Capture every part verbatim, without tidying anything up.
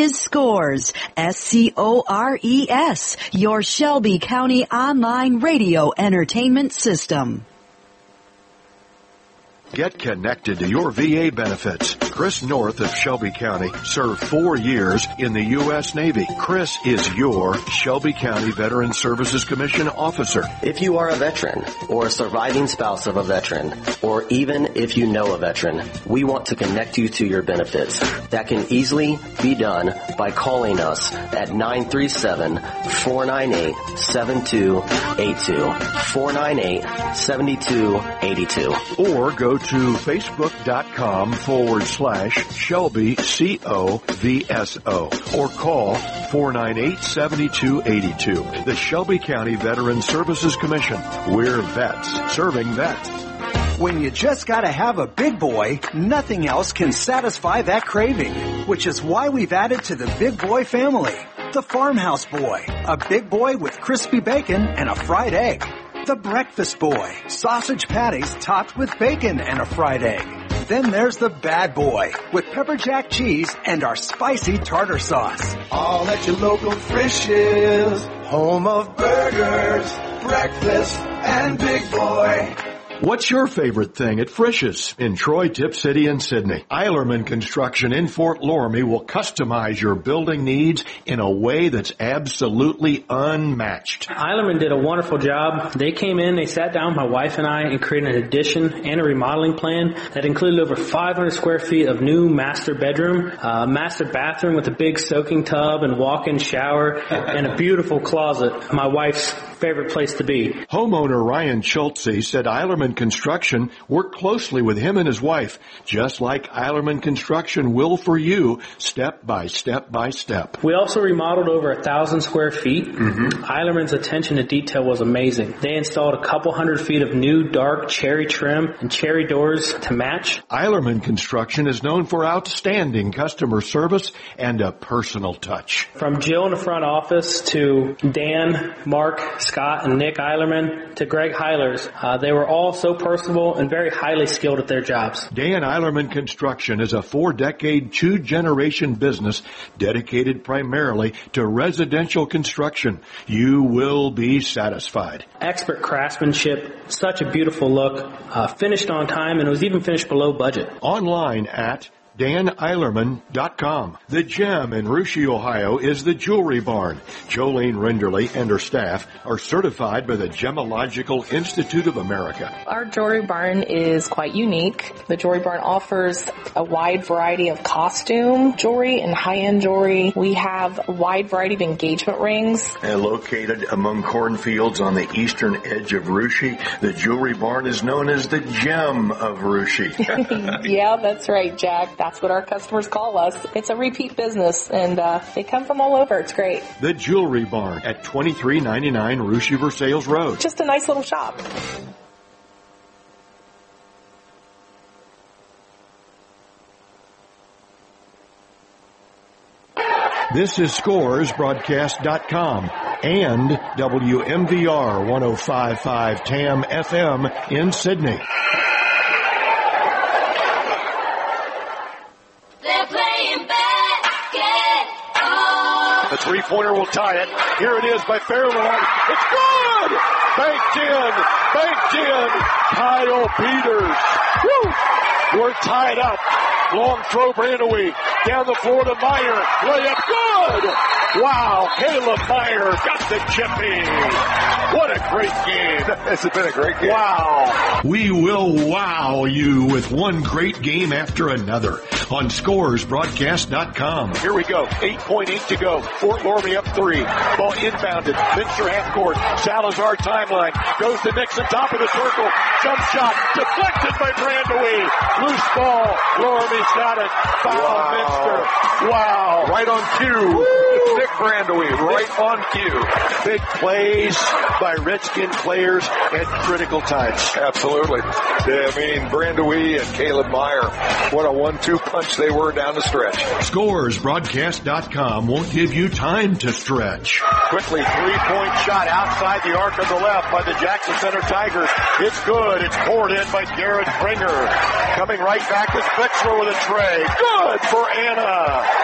is Scores, S C O R E S, your Shelby County online radio entertainment system. Get connected to your V A benefits. Chris North of Shelby County served four years in the U S Navy. Chris is your Shelby County Veteran Services Commission officer. If you are a veteran or a surviving spouse of a veteran, or even if you know a veteran, we want to connect you to your benefits. That can easily be done by calling us at nine three seven, four nine eight, seven two eight two, four nine eight, seven two eight two. Or go to facebook.com forward slash Shelby C O V S O or call four nine eight, seven two eight two. The Shelby County Veteran Services Commission. We're vets serving vets. When you just gotta have a big boy, nothing else can satisfy that craving, which is why we've added to the Big Boy family. The Farmhouse Boy, a big boy with crispy bacon and a fried egg. The Breakfast Boy, sausage patties topped with bacon and a fried egg. Then there's the Bad Boy, with pepper jack cheese and our spicy tartar sauce. All at your local Frisch's, home of burgers, breakfast, and Big Boy. What's your favorite thing at Frisch's in Troy, Tip City, and Sydney? Eilerman Construction in Fort Loramie will customize your building needs in a way that's absolutely unmatched. Eilerman did a wonderful job. They came in, they sat down with my wife and I and created an addition and a remodeling plan that included over five hundred square feet of new master bedroom, uh, master bathroom with a big soaking tub and walk-in shower, and a beautiful closet. My wife's favorite place to be. Homeowner Ryan Schultze said Eilerman Construction worked closely with him and his wife, just like Eilerman Construction will for you, step by step by step. We also remodeled over a thousand square feet. Mm-hmm. Eilerman's attention to detail was amazing. They installed a couple hundred feet of new dark cherry trim and cherry doors to match. Eilerman Construction is known for outstanding customer service and a personal touch. From Jill in the front office to Dan, Mark, Scott, and Nick Eilerman to Greg Heilers, uh, they were all so personable and very highly skilled at their jobs. Dan Eilerman Construction is a four-decade, two-generation business dedicated primarily to residential construction. You will be satisfied. Expert craftsmanship, such a beautiful look, uh, finished on time, and it was even finished below budget. Online at Dan Eilerman dot com. The Gem in Russia, Ohio is the Jewelry Barn. Jolene Renderly and her staff are certified by the Gemological Institute of America. Our Jewelry Barn is quite unique. The Jewelry Barn offers a wide variety of costume jewelry and high-end jewelry. We have a wide variety of engagement rings. And located among cornfields on the eastern edge of Russia, the Jewelry Barn is known as the Gem of Russia. Yeah, that's right, Jack. That's what our customers call us. It's a repeat business, and uh, they come from all over. It's great. The Jewelry Barn at twenty-three ninety-nine Russia Versailles Road. Just a nice little shop. This is Scores Broadcast dot com and W M V R one oh five point five T A M F M in Sydney. The three-pointer will tie it. Here it is by Fairlawn. It's good! Banked in! Banked in! Kyle Peters. Woo! We're tied up. Long throw, Brandewee. Down the floor to Meyer. Layup good! Wow, Caleb Meyer got the chippy. What a great game. It's been a great game. Wow. We will wow you with one great game after another on Scores Broadcast dot com. Here we go. eight point eight to go. Fort Loramie up three. Ball inbounded. Fincher half court. Salazar timeline. Goes to Nixon, top of the circle. Jump shot. Deflected by Brandewee. Loose ball. Loramie's got it. Foul wow. Minster. Wow. Right on cue. Woo. Nick Brandewee. Right on cue. Big plays by Redskin players at critical times. Absolutely. I mean, Brandewee and Caleb Meyer. What a one two punch they were down the stretch. Scores Broadcast dot com won't give you time to stretch. Quickly, three-point shot outside the arc of the left by the Jackson Center Tigers. It's good. It's poured in by Garrett Springer. Coming right back is Fixler with a tray. Good for Anna.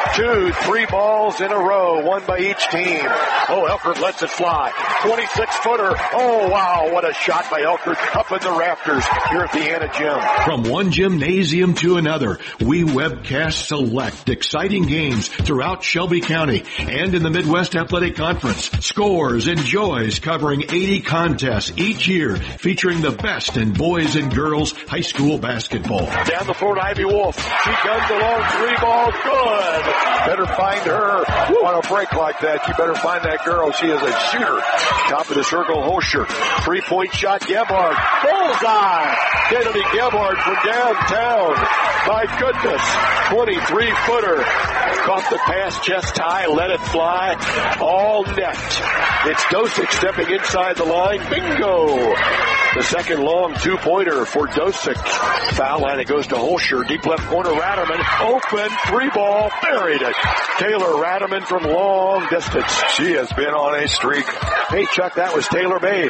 two, three balls in a row, one by each team. Oh, Elkhart lets it fly. twenty-six footer. Oh, wow, what a shot by Elkhart up in the rafters here at the Anna Gym. From one gymnasium to another, we webcast select exciting games throughout Shelby County and in the Midwest Athletic Conference. Scores and Joys covering eighty contests each year featuring the best in boys and girls high school basketball. Down the floor to Ivy Wolf. She guns along, three ball, good. Better find her on a break like that. You better find that girl. She is a shooter. Top of the circle, Holscher. Three-point shot, Gebhard. Bullseye. Kennedy Gebhard from downtown. My goodness. twenty-three footer. Caught the pass, chest high, let it fly. All net. It's Dosick stepping inside the line. Bingo. The second long two-pointer for Dosick. Foul line, it goes to Holscher. Deep left corner, Ratterman. Open, three ball, buried it. Taylor Ratterman from long distance. She has been on a streak. Hey, Chuck, that was Taylor Made.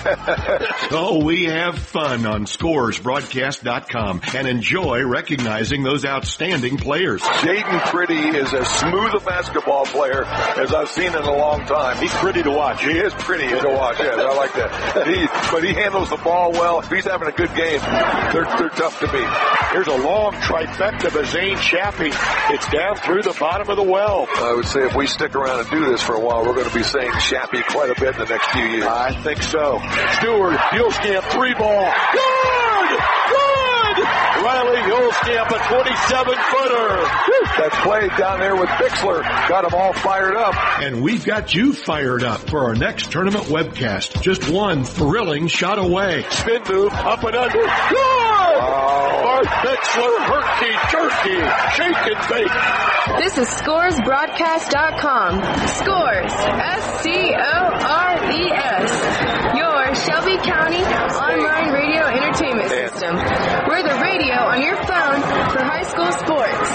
Oh, we have fun on scores broadcast dot com and enjoy recognizing those outstanding players. Jaden Pretty is as smooth a basketball player as I've seen in a long time. He's pretty to watch. He is pretty to watch, yes, I like that. He, but he handles the ball well. If he's having a good game, they're, they're tough to beat. Here's a long trifecta by Zane Chappie. It's down through the bottom of the well. I would say if we stick around and do this for a while, we're going to be saying Chappie quite a bit in the next few years. I think so. Stewart, Yulskamp, three ball. Good! Good! Riley Yulskamp, a twenty-seven footer. That's played down there with Bixler. Got them all fired up. And we've got you fired up for our next tournament webcast. Just one thrilling shot away. Spin move, up and under. Good! Wow. Art Bixler, herky jerky, shake and bake. This is scores broadcast dot com. Scores, S C O R E S. Your Shelby County online radio entertainment system. We're the radio on your phone for high school sports.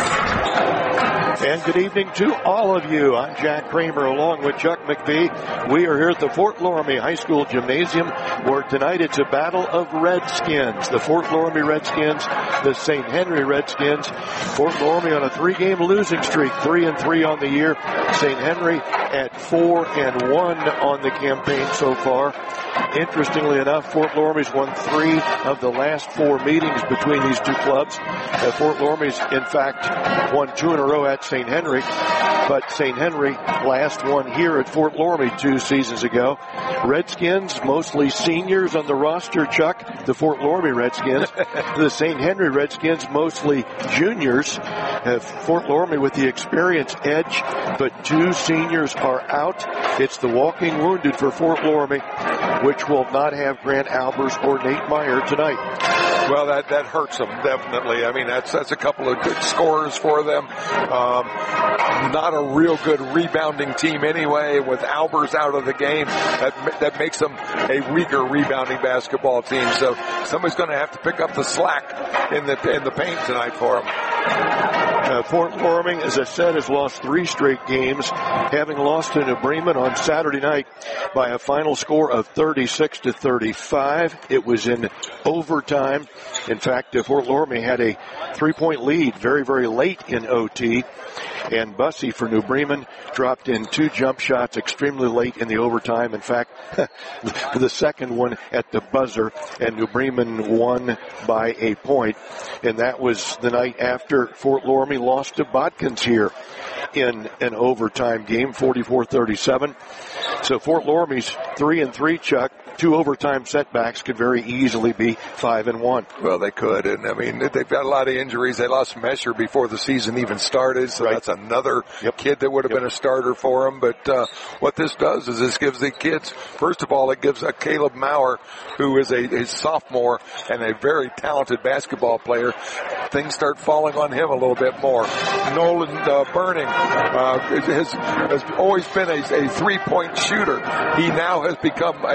And good evening to all of you. I'm Jack Kramer along with Chuck McBee. We are here at the Fort Loramie High School Gymnasium where tonight it's a battle of Redskins. The Fort Loramie Redskins, the Saint Henry Redskins. Fort Loramie on a three-game losing streak, three and three on the year. Saint Henry at four and one on the campaign so far. Interestingly enough, Fort Loramie's won three of the last four meetings between these two clubs. Uh, Fort Loramie's, in fact, won two in a row at Saint Henry, but Saint Henry last won here at Fort Loramie two seasons ago. Redskins, mostly seniors on the roster, Chuck, the Fort Loramie Redskins. The Saint Henry Redskins, mostly juniors. Uh, Fort Loramie with the experience edge, but two seniors are out. It's the walking wounded for Fort Loramie, which will not have Grant Albers or Nate Meyer tonight. Well, that, that hurts them, definitely. I mean, that's, that's a couple of good scores for them. Um, not a real good rebounding team anyway, with Albers out of the game. That, that makes them a weaker rebounding basketball team. So somebody's going to have to pick up the slack in the, in the paint tonight for them. Uh, Fort Loramie, as I said, has lost three straight games, having lost to New Bremen on Saturday night by a final score of thirty-six to thirty-five. It was in overtime. In fact, uh, Fort Loramie had a three-point lead very, very late in O T. And Bussey for New Bremen dropped in two jump shots extremely late in the overtime. In fact, the second one at the buzzer, and New Bremen won by a point. And that was the night after Fort Loramie lost to Bodkins here in an overtime game, forty-four thirty-seven. So Fort Loramie's three and three, Chuck. Two overtime setbacks could very easily be five and one. Well, they could, and I mean they've got a lot of injuries. They lost Mesher before the season even started, so right. That's another yep. kid that would have yep. been a starter for them. But uh, what this does is this gives the kids, first of all, it gives a Caleb Maurer, who is a, a sophomore and a very talented basketball player. Things start falling on him a little bit more. Nolan uh, Burning uh, has, has always been a, a three-point shooter. He now has become a, a more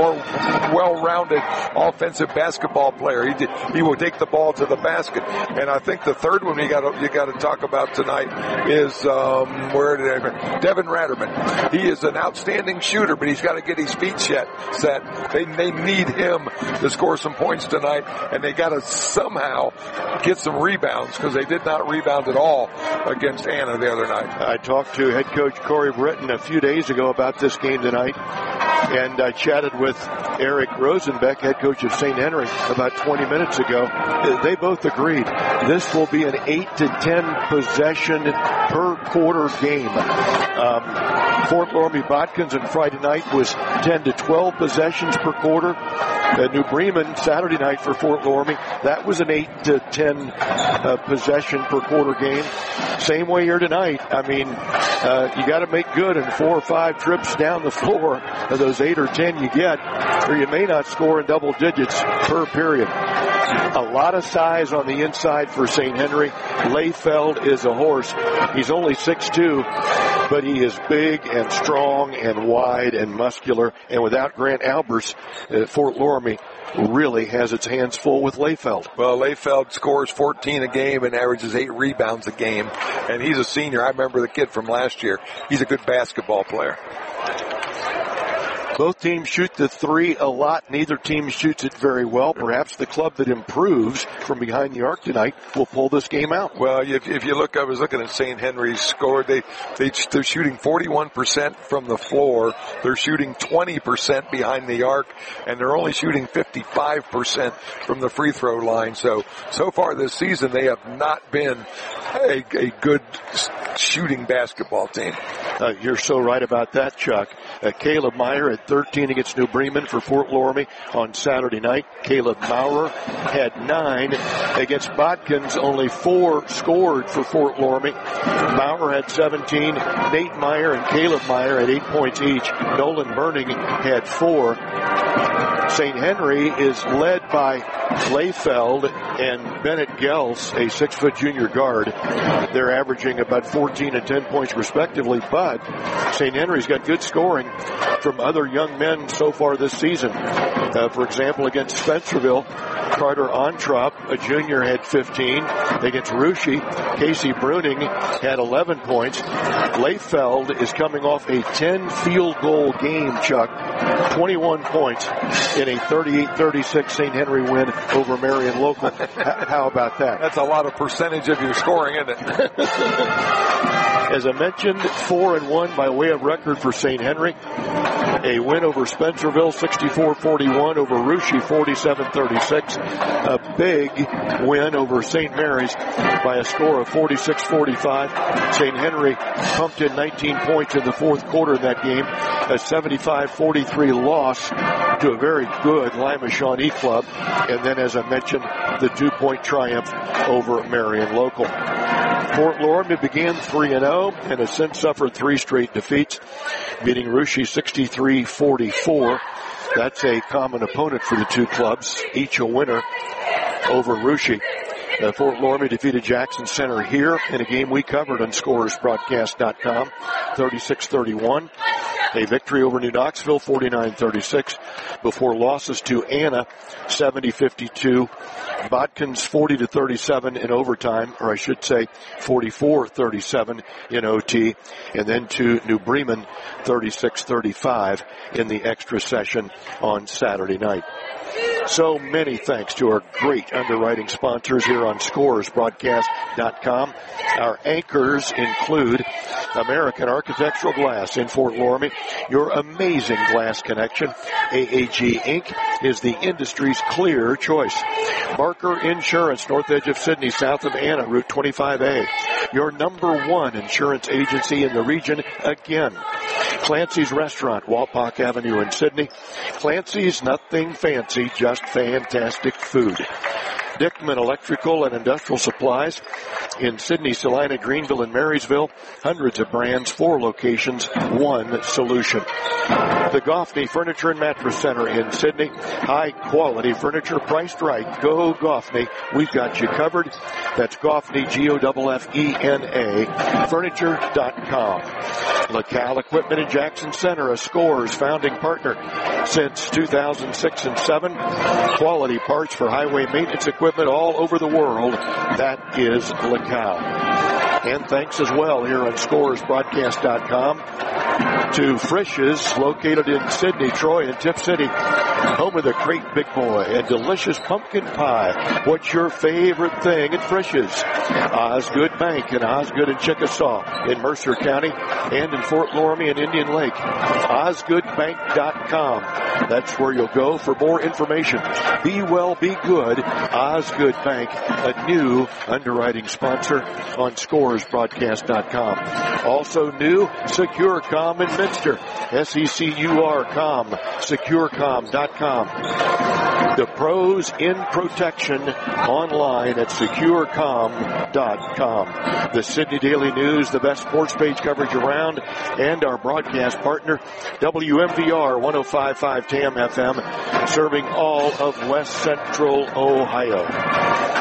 more well-rounded offensive basketball player. He did, he will take the ball to the basket. And I think the third one you got to you got to talk about tonight is um, where did I, Devin Ratterman. He is an outstanding shooter, but he's got to get his feet set. set. They they need him to score some points tonight, and they got to somehow get some rebounds because they did not rebound at all against Anna the other night. I talked to head coach Corey Britton a few days ago about this game tonight, and I chatted with Eric Rosenbeck, head coach of Saint Henry, about twenty minutes ago. They both agreed this will be an eight to ten possession per quarter game. Um, Fort Loramie Botkins on Friday night was ten to twelve possessions per quarter. Uh, New Bremen Saturday night for Fort Loramie, that was an eight to ten uh, possession per quarter game. Same way here tonight. I mean, uh, you got to make good in four or five trips down the floor of those eight or ten you get, or you may not score in double digits per period. A lot of size on the inside for Saint Henry. Layfeld is a horse. He's only six two, but he is big and strong and wide and muscular. And without Grant Albers, uh, Fort Loramie really has its hands full with Layfeld. Well, Layfeld scores fourteen a game and averages eight rebounds a game. And he's a senior. I remember the kid from last year. He's a good basketball player. Both teams shoot the three a lot. Neither team shoots it very well. Perhaps the club that improves from behind the arc tonight will pull this game out. Well, if, if you look, I was looking at Saint Henry's score. They, they, they're shooting forty-one percent from the floor. They're shooting twenty percent behind the arc, and they're only shooting fifty-five percent from the free throw line. So, so far this season, they have not been a, a good shooting basketball team. Uh, you're so right about that, Chuck. Uh, Caleb Meyer at thirteen against New Bremen for Fort Loramie on Saturday night. Caleb Maurer had nine against Botkins. Only four scored for Fort Loramie. Maurer had seventeen. Nate Meyer and Caleb Meyer had eight points each. Nolan Burning had four. Saint Henry is led by Layfeld and Bennett Gels, a six-foot junior guard. They're averaging about fourteen and ten points respectively, but Saint Henry's got good scoring from other young men so far this season. Uh, for example, against Spencerville, Carter Ontrop, a junior, had fifteen. Against Russia, Casey Bruning had eleven points. Layfeld is coming off a ten field goal game, Chuck. twenty-one points in a thirty-eight thirty-six Saint Henry win over Marion Local. How about that? That's a lot of percentage of your scoring, isn't it? As I mentioned, four and one by way of record for Saint Henry. A win over Spencerville, sixty-four forty-one, over Russia, forty-seven thirty-six. A big win over Saint Mary's by a score of forty-six forty-five. Saint Henry pumped in nineteen points in the fourth quarter of that game. A seventy-five forty-three loss to a very good Lima Shawnee club. And then, as I mentioned, the two-point triumph over Marion Local. Fort Loramie began three and oh and has since suffered three straight defeats, beating Russia sixty-three forty-four. That's a common opponent for the two clubs, each a winner over Russia. Uh, Fort Loramie defeated Jackson Center here in a game we covered on Scorers Broadcast dot com, thirty-six thirty-one. A victory over New Knoxville, forty-nine thirty-six, before losses to Anna, seventy fifty-two. Botkins, forty to thirty-seven in overtime, or I should say forty-four thirty-seven in O T, and then to New Bremen, thirty-six thirty-five in the extra session on Saturday night. So many thanks to our great underwriting sponsors here on Scorers Broadcast dot com. Our anchors include American Architectural Glass in Fort Loramie, your amazing glass connection. A A G Incorporated is the industry's clear choice. Barker Insurance, north edge of Sydney, south of Anna, Route twenty-five A. Your number one insurance agency in the region again. Clancy's Restaurant, Walpock Avenue in Sydney. Clancy's, nothing fancy, just fantastic food. Dickman Electrical and Industrial Supplies in Sydney, Salina, Greenville, and Marysville. Hundreds of brands, four locations, one solution. The Goffney Furniture and Mattress Center in Sydney. High quality furniture priced right. Go Goffney. We've got you covered. That's Goffney, G O F F E N A, furniture dot com. LaCal Equipment in Jackson Center, a Scores founding partner. since two thousand six and seven. Quality parts for highway maintenance equipment all over the world. That is LaCow. And thanks as well here on Scores Broadcast dot com to Frisch's, located in Sydney, Troy, and Tip City, home of the Great Big Boy and delicious pumpkin pie. What's your favorite thing at Frisch's? Osgood Bank in Osgood and Chickasaw in Mercer County and in Fort Loramie and Indian Lake. Osgood Bank dot com. That's where you'll go for more information. Be well, be good. Osgood Bank, a new underwriting sponsor on Scores Broadcast dot com. Also new, SecureCom in Minster. S E C U R com. SecureCom dot com. The pros in protection online at SecureCom dot com. The Sydney Daily News, the best sports page coverage around, and our broadcast partner, W M V R one oh five point five T A M F M, serving all of West Central Ohio.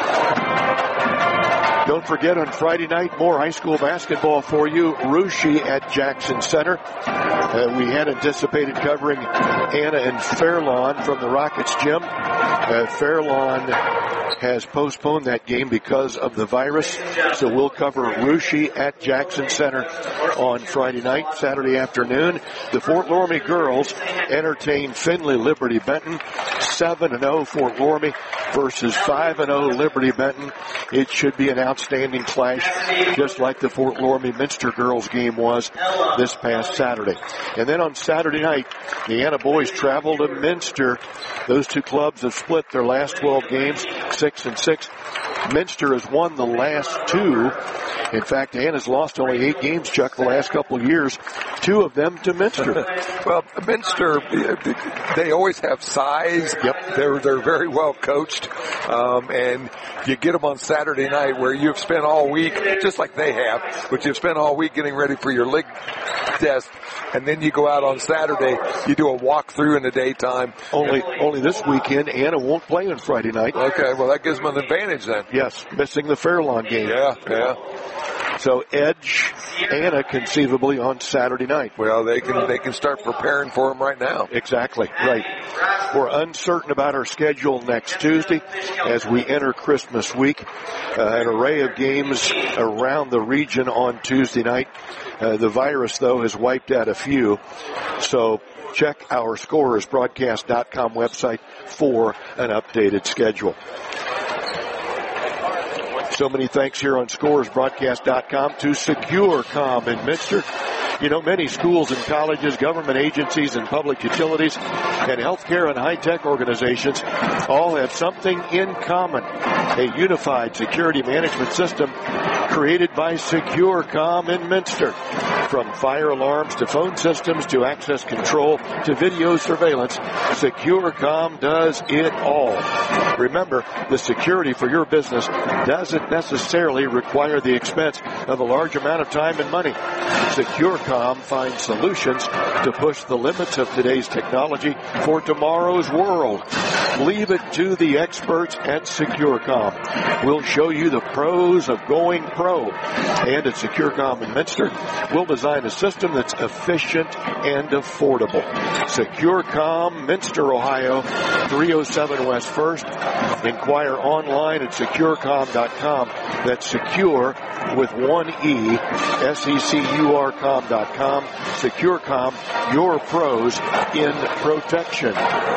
Don't forget, on Friday night, more high school basketball for you. Russia at Jackson Center. Uh, we had anticipated covering Anna and Fairlawn from the Rockets gym. Uh, Fairlawn has postponed that game because of the virus, so we'll cover Russia at Jackson Center on Friday night. Saturday afternoon, the Fort Loramie girls entertain Findlay Liberty Benton. seven and oh Fort Loramie versus five and oh Liberty Benton. It should be an outstanding clash, just like the Fort Loramie Minster girls game was this past Saturday. And then on Saturday night, the Anna boys travel to Minster. Those two clubs have split their last twelve games, six and six. Minster has won the last two. In fact, Anna's lost only eight games, Chuck, the last couple of years, two of them to Minster. Well, Minster, they always have size. Yep. They're, they're very well coached. Um, and you get them on Saturday night where you've spent all week, just like they have, but you've spent all week getting ready for your league test. And then you go out on Saturday, you do a walkthrough in the daytime. Only only this weekend, Anna won't play on Friday night. Okay, well, that gives them an advantage then. Yes, missing the Fairlawn game. Yeah, yeah. So edge Anna conceivably on Saturday night. Well, they can they can start preparing for them right now. Exactly, right. We're uncertain about our schedule next Tuesday as we enter Christmas week. Uh, an array of games around the region on Tuesday night. Uh, the virus, though, has wiped out a few. So check our Scores Broadcast dot com website for an updated schedule. So many thanks here on Scores Broadcast dot com to SecureCom in Minster. You know, many schools and colleges, government agencies and public utilities, and healthcare and high-tech organizations all have something in common. A unified security management system created by SecureCom in Minster. From fire alarms to phone systems to access control to video surveillance, SecureCom does it all. Remember, the security for your business doesn't necessarily require the expense of a large amount of time and money. SecureCom finds solutions to push the limits of today's technology for tomorrow's world. Leave it to the experts at SecureCom. We'll show you the pros of going pro. And at SecureCom in Minster, we'll design a system that's efficient and affordable. SecureCom, Minster, Ohio, three oh seven West First. Inquire online at SecureCom dot com. That's secure with one E, S E C U R com dot com. SecureCom, your pros in protection.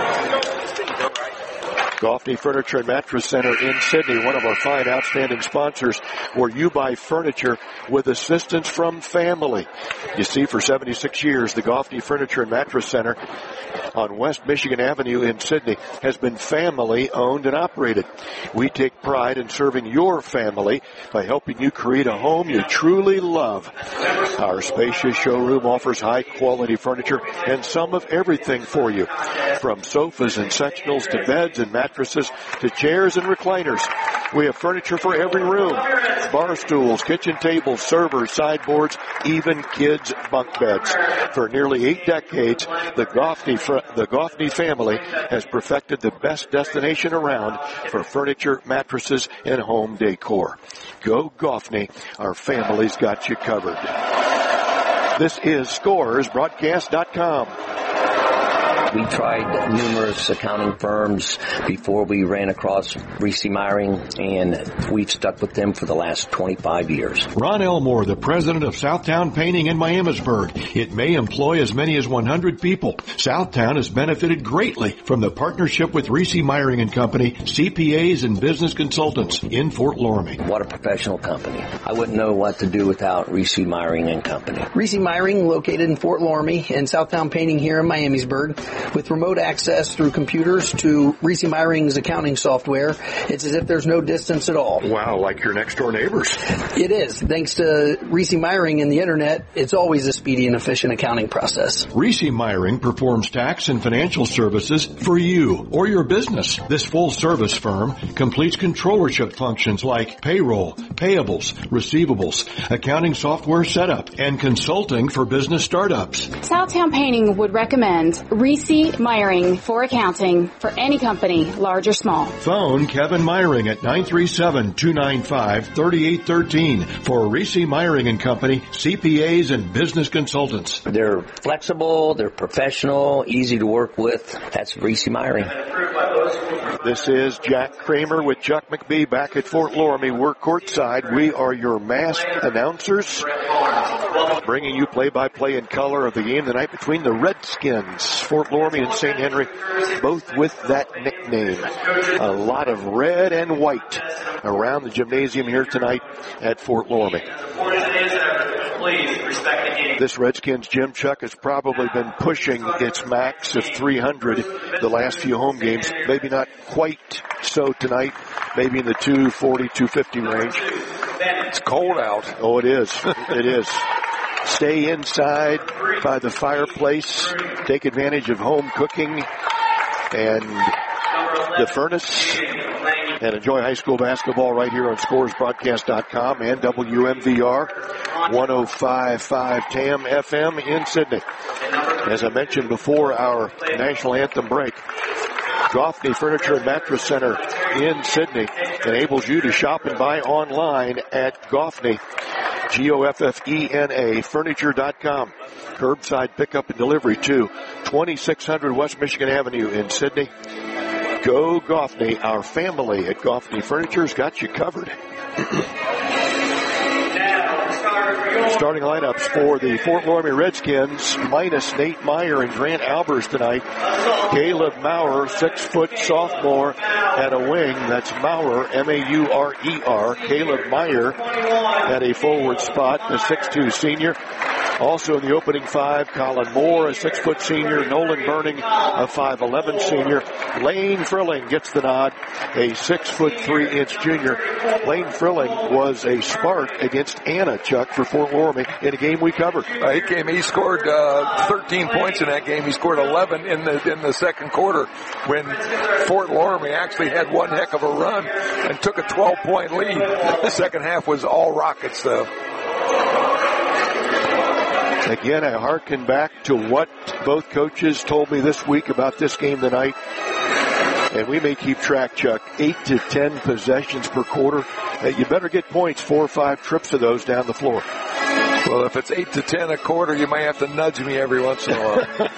Goffney Furniture and Mattress Center in Sydney, one of our fine, outstanding sponsors, where you buy furniture with assistance from family. You see, for seventy-six years, the Goffney Furniture and Mattress Center on West Michigan Avenue in Sydney has been family owned and operated. We take pride in serving your family by helping you create a home you truly love. Our spacious showroom offers high quality furniture and some of everything for you, from sofas and sectionals to beds and mattresses to chairs and recliners. We have furniture for every room: bar stools, kitchen tables, servers, sideboards, even kids' bunk beds. For nearly eight decades, the Goffney, the Goffney family has perfected the best destination around for furniture, mattresses, and home decor. Go Goffney. Our family's got you covered. This is Scores Broadcast dot com. We tried numerous accounting firms before we ran across Reese Meyering, and we've stuck with them for the last twenty-five years. Ron Elmore, the president of Southtown Painting in Miamisburg. It may employ as many as one hundred people. Southtown has benefited greatly from the partnership with Reese Meyering and Company, C P As and business consultants in Fort Loramie. What a professional company. I wouldn't know what to do without Reese Meyering and Company. Reese Meyering, located in Fort Loramie, and Southtown Painting here in Miamisburg, with remote access through computers to Reese Meyering's accounting software. It's as if there's no distance at all. Wow, like your next door neighbors. It is. Thanks to Reese Meyering and the internet, it's always a speedy and efficient accounting process. Reese Meyering performs tax and financial services for you or your business. This full service firm completes controllership functions like payroll, payables, receivables, accounting software setup, and consulting for business startups. Southtown Painting would recommend Reese Meyering for accounting for any company, large or small. Phone Kevin Meyering at nine three seven, two nine five, three eight one three for Reese Meyering and Company, C P As and business consultants. They're flexible, they're professional, easy to work with. That's Reese Meyering. This is Jack Kramer with Chuck McBee back at Fort Loramie. We're courtside. We are your masked announcers, bringing you play-by-play in color of the game tonight between the Redskins, Fort Loramie and Saint Henry, both with that nickname. A lot of red and white around the gymnasium here tonight at Fort Loramie. This Redskins gym, Chuck, has probably been pushing its max of three hundred the last few home games. Maybe not quite so tonight, maybe in the two forty, two fifty range. It's cold out. Oh, it is. It is. Stay inside by the fireplace. Take advantage of home cooking and the furnace. And enjoy high school basketball right here on scores broadcast dot com and W M V R one oh five point five T A M F M in Sydney. As I mentioned before our national anthem break, Goffney Furniture and Mattress Center in Sydney enables you to shop and buy online at Goffney, G O F F E N A, furniture dot com. Curbside pickup and delivery to twenty-six hundred West Michigan Avenue in Sydney. Go Goffney. Our family at Goffney Furniture's got you covered. Starting lineups for the Fort Loramie Redskins, minus Nate Meyer and Grant Albers tonight. Caleb Maurer, six-foot sophomore at a wing. That's Maurer, M A U R E R. Caleb Meyer at a forward spot, the six two senior. Also in the opening five, Colin Moore, a six-foot senior. Nolan Burning, a five eleven senior. Lane Frilling gets the nod, a six-foot three-inch junior. Lane Frilling was a spark against Anna, Chuck, for Fort Loramie in a game we covered. Uh, he came. He scored uh, thirteen points in that game. He scored eleven in the in the second quarter when Fort Loramie actually had one heck of a run and took a twelve-point lead. The second half was all Rockets, though. Again, I hearken back to what both coaches told me this week about this game tonight. And we may keep track, Chuck. Eight to ten possessions per quarter. Uh, you better get points, four or five trips of those down the floor. Well, if it's eight to ten a quarter, you may have to nudge me every once in a while.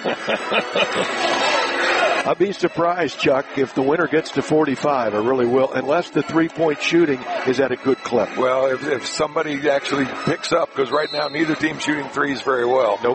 I'd be surprised, Chuck, if the winner gets to forty-five. I really will, unless the three-point shooting is at a good clip. Well, if, if somebody actually picks up, because right now neither team's shooting threes very well. Nope.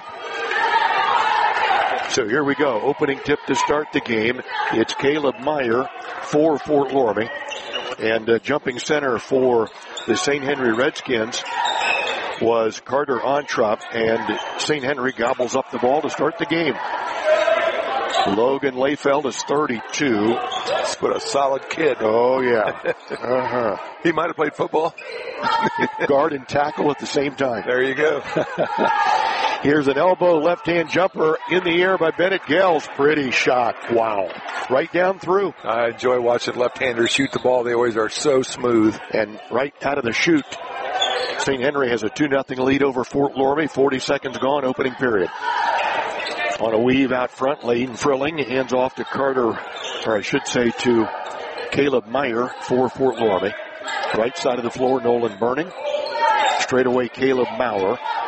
So here we go. Opening tip to start the game. It's Caleb Meyer for Fort Loramie. And uh, jumping center for the Saint Henry Redskins was Carter Ontrop. And Saint Henry gobbles up the ball to start the game. Logan Layfeld is thirty-two. What a solid kid. Oh, yeah. Uh-huh. He might have played football. Guard and tackle at the same time. There you go. Here's an elbow left-hand jumper in the air by Bennett Gales. Pretty shot. Wow. Right down through. I enjoy watching left-handers shoot the ball. They always are so smooth. And right out of the chute, Saint Henry has a two nothing lead over Fort Loramie. forty seconds gone, opening period. On a weave out front, Lane Frilling hands off to Carter, or I should say to Caleb Meyer for Fort Loramie. Right side of the floor, Nolan Burning. Straight away, Caleb Maurer.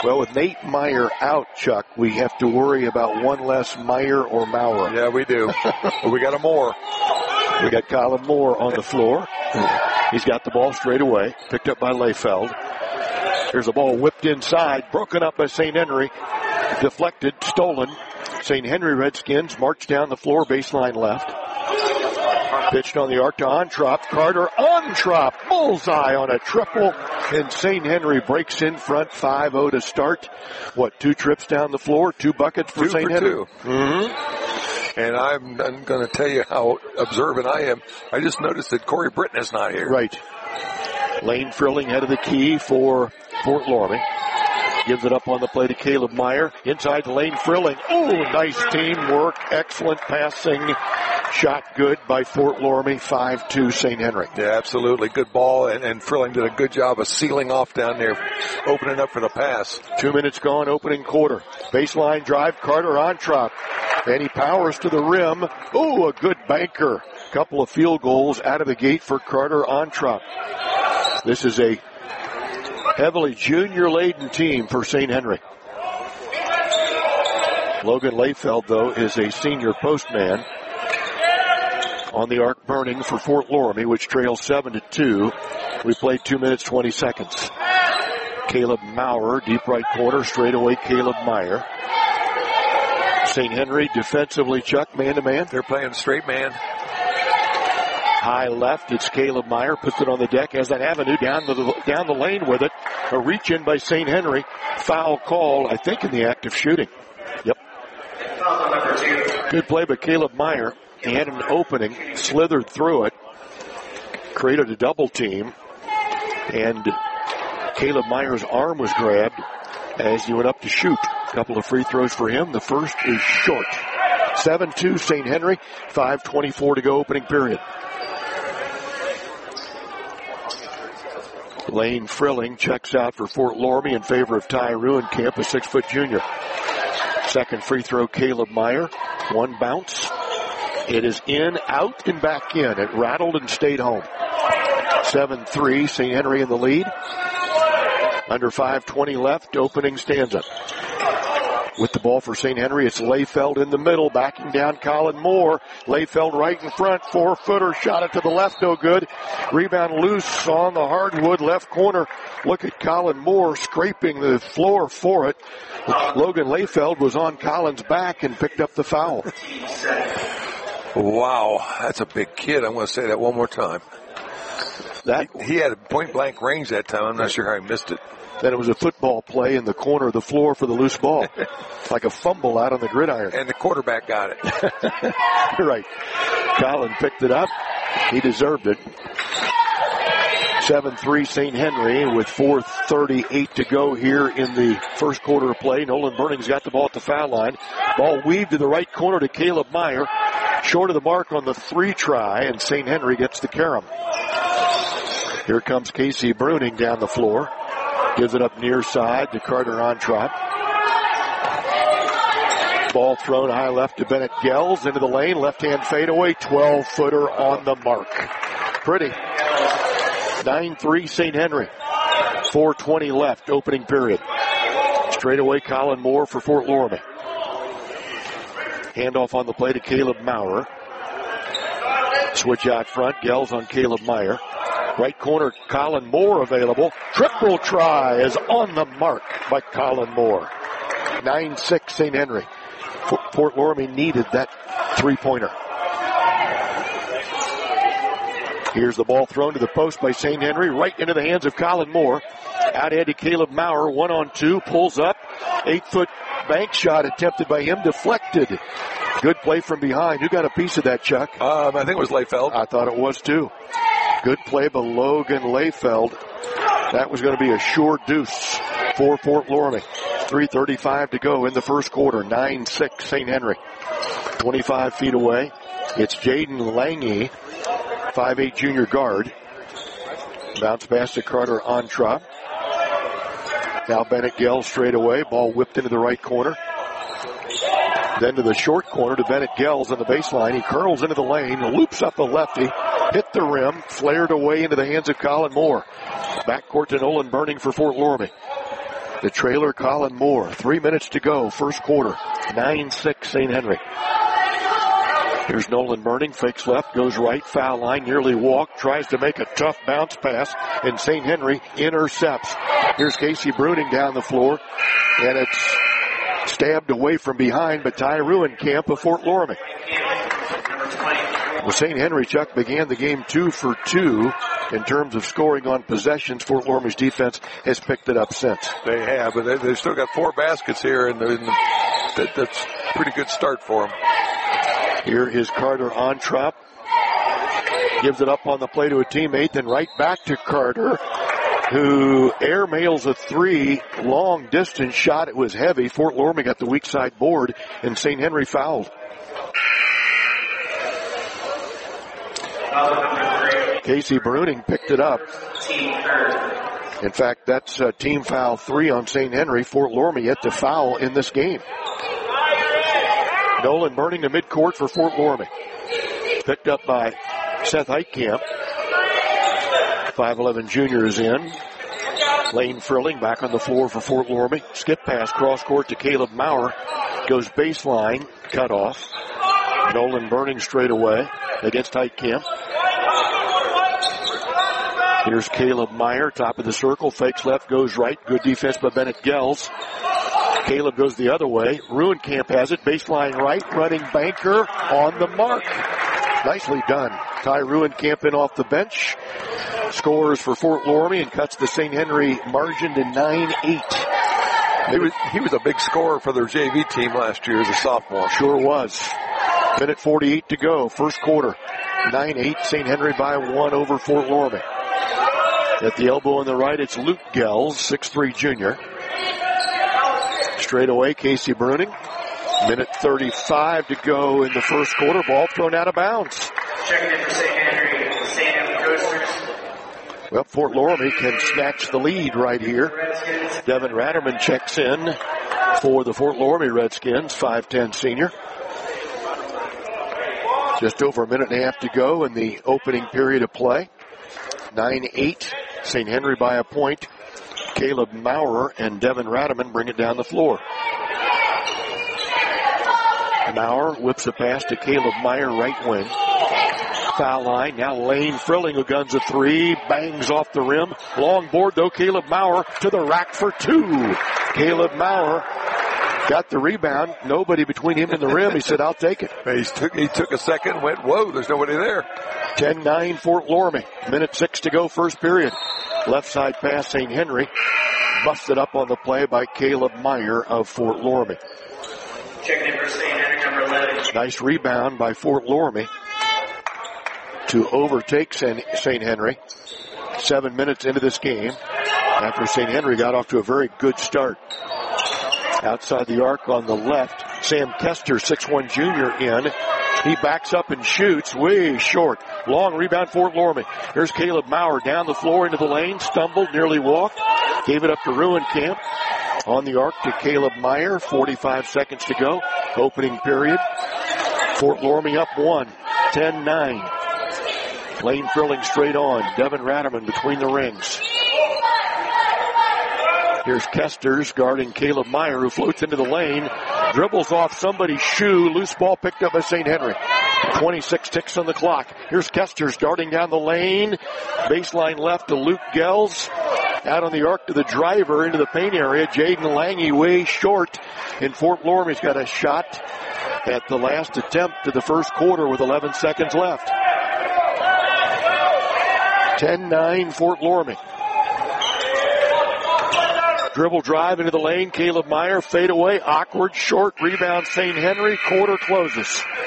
Well, with Nate Meyer out, Chuck, we have to worry about one less Meyer or Maurer. Yeah, we do. But we got a Moore. We got Colin Moore on the floor. He's got the ball straight away, picked up by Layfeld. There's a ball whipped inside, broken up by Saint Henry, deflected, stolen. Saint Henry Redskins march down the floor, baseline left. Pitched on the arc to Ontrop. Carter Ontrop, bullseye on a triple, and Saint Henry breaks in front, five oh to start. What, two trips down the floor, two buckets for Saint Henry? Two. Mm-hmm. And I'm, I'm going to tell you how observant I am. I just noticed that Corey Britton is not here. Right. Lane Frilling head of the key for Fort Loramie. Gives it up on the play to Caleb Meyer. Inside the lane, Frilling. Oh, nice teamwork. Excellent passing. Shot good by Fort Loramie. five two Saint Henry. Yeah, absolutely. Good ball, and, and Frilling did a good job of sealing off down there, opening up for the pass. Two minutes gone, opening quarter. Baseline drive, Carter Ontrop. And he powers to the rim. Oh, a good banker. Couple of field goals out of the gate for Carter Ontrop. This is a heavily junior-laden team for Saint Henry. Logan Layfeld, though, is a senior postman on the arc burning for Fort Loramie, which trails seven to two. We played two minutes, twenty seconds. Caleb Maurer, deep right corner, straight away Caleb Meyer. Saint Henry defensively, Chuck, man-to-man. They're playing straight man. High left, it's Caleb Meyer, puts it on the deck, has an avenue down the, down the lane with it. A reach in by Saint Henry. Foul call, I think, in the act of shooting. Yep. Good play by Caleb Meyer. He had an opening, slithered through it, created a double team, and Caleb Meyer's arm was grabbed as he went up to shoot. A couple of free throws for him. The first is short. seven two Saint Henry, five twenty-four to go, opening period. Lane Frilling checks out for Fort Loramie in favor of Ty Ruencamp, a six-foot junior. Second free throw, Caleb Meyer. One bounce. It is in, out, and back in. It rattled and stayed home. seven three, Saint Henry in the lead. Under five twenty left, opening stanza. With the ball for Saint Henry, it's Layfeld in the middle, backing down Colin Moore. Layfeld right in front, four-footer, shot it to the left, no good. Rebound loose on the hardwood, left corner. Look at Colin Moore scraping the floor for it. Logan Layfeld was on Colin's back and picked up the foul. Wow, that's a big kid. I'm going to say that one more time. That he, he had a point-blank range that time. I'm not sure how he missed it. Then it was a football play in the corner of the floor for the loose ball. Like a fumble out on the gridiron. And the quarterback got it. Right. Colin picked it up. He deserved it. seven three Saint Henry with four thirty-eight to go here in the first quarter of play. Nolan Burning's got the ball at the foul line. Ball weaved to the right corner to Caleb Meyer. Short of the mark on the three try, and Saint Henry gets the carom. Here comes Casey Bruning down the floor. Gives it up near side to Carter Ontrop. Ball thrown high left to Bennett Gels into the lane. Left-hand fadeaway. twelve-footer on the mark. Pretty. nine three Saint Henry. four twenty left, opening period. Straight away Colin Moore for Fort Loramie. Handoff on the play to Caleb Maurer. Switch out front. Gels on Caleb Meyer. Right corner, Colin Moore available. Triple try is on the mark by Colin Moore. nine six Saint Henry. Fort Loramie needed that three-pointer. Here's the ball thrown to the post by Saint Henry, right into the hands of Colin Moore. Out ahead to Caleb Maurer, one on two, pulls up. Eight-foot bank shot attempted by him, deflected. Good play from behind. Who got a piece of that, Chuck? Um, I think it was Layfeld. I thought it was, too. Good play by Logan Layfeld. That was going to be a sure deuce for Fort Loramie. three thirty-five to go in the first quarter. nine six Saint Henry. twenty-five feet away. It's Jaden Lange, five eight junior guard. Bounce pass to Carter Ontrop. Now Bennett Gels straight away. Ball whipped into the right corner. Then to the short corner to Bennett Gels on the baseline. He curls into the lane, loops up the lefty, hit the rim, flared away into the hands of Colin Moore. Backcourt to Nolan Burning for Fort Loramie. The trailer, Colin Moore. Three minutes to go, first quarter. nine six Saint Henry. Here's Nolan Burning, fakes left, goes right, foul line, nearly walked, tries to make a tough bounce pass, and Saint Henry intercepts. Here's Casey Bruning down the floor, and it's stabbed away from behind by Ty Ruenkamp of Fort Loramie. Well, Saint Henry, Chuck, began the game two for two in terms of scoring on possessions. Fort Loramie's defense has picked it up since. They have, but they, they've still got four baskets here, and, and that, that's a pretty good start for them. Here is Carter Ontrop. Gives it up on the play to a teammate, then right back to Carter, who airmails a three, long distance shot. It was heavy. Fort Loramie got the weak side board, and Saint Henry fouled. Casey Bruning picked it up. In fact, that's uh, team foul three on Saint Henry. Fort Loramie yet to foul in this game. Nolan Burning to midcourt for Fort Loramie. Picked up by Seth Heitkamp. five eleven junior is in. Lane Frilling back on the floor for Fort Loramie. Skip pass cross court to Caleb Maurer. Goes baseline, cut off. Nolan Burning straight away against Heitkamp. Here's Caleb Meyer, top of the circle, fakes left, goes right. Good defense by Bennett Gels. Caleb goes the other way. Ruenkamp has it, baseline right, running banker on the mark. Nicely done. Ty Ruenkamp in off the bench. Scores for Fort Loramie and cuts the Saint Henry margin to nine eight. He was, he was a big scorer for their J V team last year as a sophomore. Sure was. Minute forty-eight to go, first quarter. nine eight, Saint Henry by one over Fort Loramie. At the elbow on the right, it's Luke Gels, six three junior. Straight away, Casey Bruning. Minute thirty-five to go in the first quarter. Ball thrown out of bounds. Checking in for Saint Henry, Saint Henry Coasters. Well, Fort Loramie can snatch the lead right here. Devin Ratterman checks in for the Fort Loramie Redskins, five ten senior. Just over a minute and a half to go in the opening period of play. nine eight, Saint Henry by a point. Caleb Maurer and Devin Ratterman bring it down the floor. Maurer whips a pass to Caleb Meyer, right wing. Foul line, now Lane Frilling who guns a three, bangs off the rim. Long board though, Caleb Maurer to the rack for two. Caleb Maurer got the rebound, nobody between him and the rim. He said, I'll take it. He took, he took a second and went, whoa, there's nobody there. ten nine Fort Loramie. Minute six to go, first period. Left side pass, Saint Henry. Busted up on the play by Caleb Meyer of Fort Loramie. Checking in for Saint Henry, number eleven. Nice rebound by Fort Loramie to overtake Saint Henry. Seven minutes into this game after Saint Henry got off to a very good start. Outside the arc on the left, Sam Kester, six one junior in. He backs up and shoots way short. Long rebound, Fort Loramie. Here's Caleb Maurer down the floor into the lane, stumbled, nearly walked. Gave it up to Ruenkamp. On the arc to Caleb Meyer, forty-five seconds to go. Opening period. Fort Loramie up one, ten nine. Lane Frilling straight on. Devin Ratterman between the rings. Here's Kesters guarding Caleb Meyer, who floats into the lane. Dribbles off somebody's shoe. Loose ball picked up by Saint Henry. twenty-six ticks on the clock. Here's Kesters darting down the lane. Baseline left to Luke Gels. Out on the arc to the driver into the paint area. Jaden Lange way short. And Fort Loramie's got a shot at the last attempt to the first quarter with eleven seconds left. ten nine Fort Loramie. Dribble drive into the lane. Caleb Meyer fade away. Awkward short rebound. Saint Henry. Quarter closes.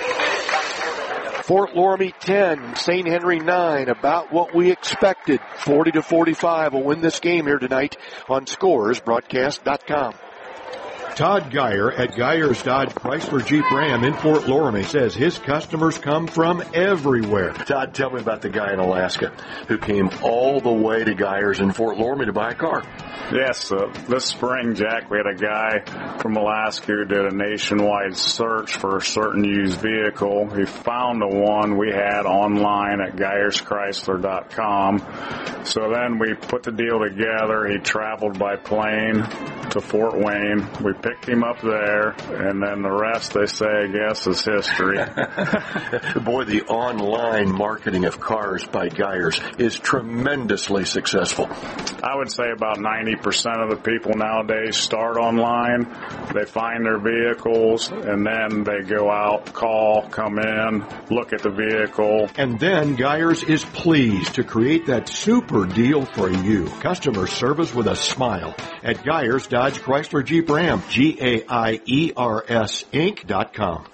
Fort Loramie ten, Saint Henry nine. About what we expected. forty to forty-five will win this game here tonight on Scores Broadcast dot com. Todd Geyer at Geyer's Dodge Chrysler Jeep Ram in Fort Loramie says his customers come from everywhere. Todd, tell me about the guy in Alaska who came all the way to Geyer's in Fort Loramie to buy a car. Yes, uh, this spring, Jack, we had a guy from Alaska who did a nationwide search for a certain used vehicle. He found the one we had online at Geyers Chrysler dot com. So then we put the deal together. He traveled by plane to Fort Wayne. We picked him up there, and then the rest, they say, I guess, is history. Boy, the online marketing of cars by Geyers is tremendously successful. I would say about ninety percent of the people nowadays start online. They find their vehicles, and then they go out, call, come in, look at the vehicle. And then Geyers is pleased to create that super deal for you. Customer service with a smile at Geyers Dodge Chrysler Jeep Ram. G A I E R S Inc dot com.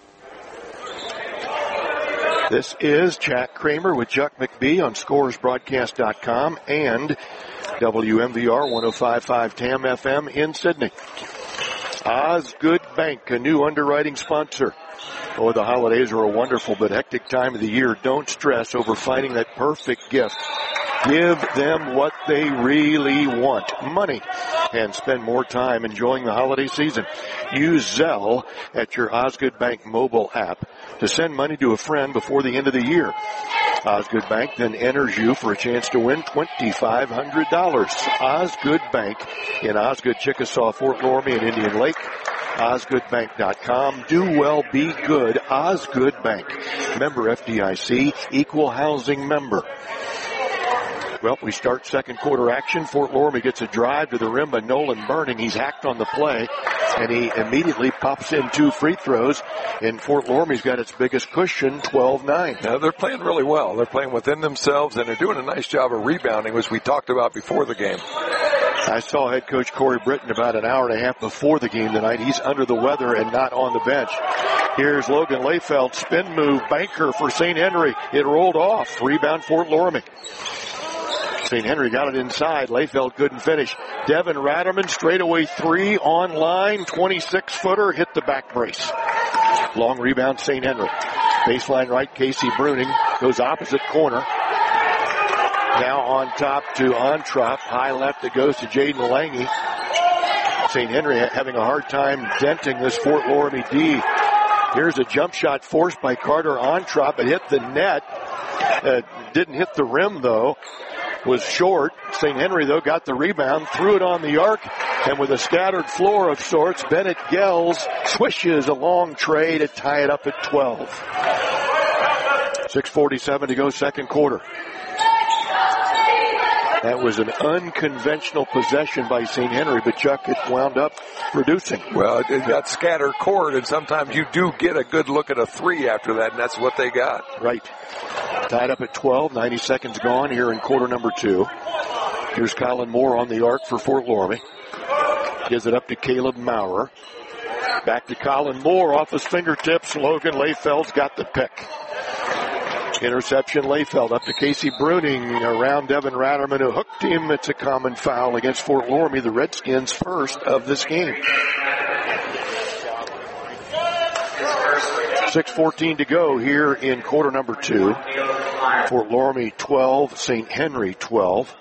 This is Jack Kramer with Chuck McBee on Scores Broadcast dot com and W M V R one oh five point five T A M F M in Sydney. Osgood Bank, a new underwriting sponsor. Oh, the holidays are a wonderful but hectic time of the year. Don't stress over finding that perfect gift. Give them what they really want, money, and spend more time enjoying the holiday season. Use Zelle at your Osgood Bank mobile app to send money to a friend before the end of the year. Osgood Bank then enters you for a chance to win twenty-five hundred dollars. Osgood Bank in Osgood, Chickasaw, Fort Loramie, and Indian Lake. Osgood Bank dot com. Do well, be good. Osgood Bank. Member F D I C, equal housing member. Well, we start second quarter action. Fort Loramie gets a drive to the rim by Nolan Burning. He's hacked on the play, and he immediately pops in two free throws, and Fort Loramie's got its biggest cushion, twelve nine. Now, they're playing really well. They're playing within themselves, and they're doing a nice job of rebounding, as we talked about before the game. I saw head coach Corey Britton about an hour and a half before the game tonight. He's under the weather and not on the bench. Here's Logan Layfeld, spin move, banker for Saint Henry. It rolled off. Rebound Fort Loramie. Saint Henry got it inside. Layfeld couldn't finish. Devin Ratterman, straightaway three on line. twenty-six footer, hit the back brace. Long rebound, Saint Henry. Baseline right, Casey Bruning goes opposite corner. Now on top to Ontrop. High left, it goes to Jaden Lange. Saint Henry having a hard time denting this Fort Loramie D. Here's a jump shot forced by Carter Ontrop. It hit the net. Uh, didn't hit the rim, though. Was short. Saint Henry, though, got the rebound, threw it on the arc, and with a scattered floor of sorts, Bennett Gels swishes a long tray to tie it up at twelve. six forty-seven to go, second quarter. That was an unconventional possession by Saint Henry, but Chuck, it wound up producing. Well, it got scattered court, and sometimes you do get a good look at a three after that, and that's what they got. Right. Tied up at twelve, ninety seconds gone here in quarter number two. Here's Colin Moore on the arc for Fort Loramie. Gives it up to Caleb Maurer. Back to Colin Moore off his fingertips. Logan Layfeld's got the pick. Interception, Layfeld up to Casey Bruning around Devin Ratterman, who hooked him. It's a common foul against Fort Loramie, the Redskins' first of this game. six fourteen to go here in quarter number two. Fort Loramie twelve, Saint Henry twelve.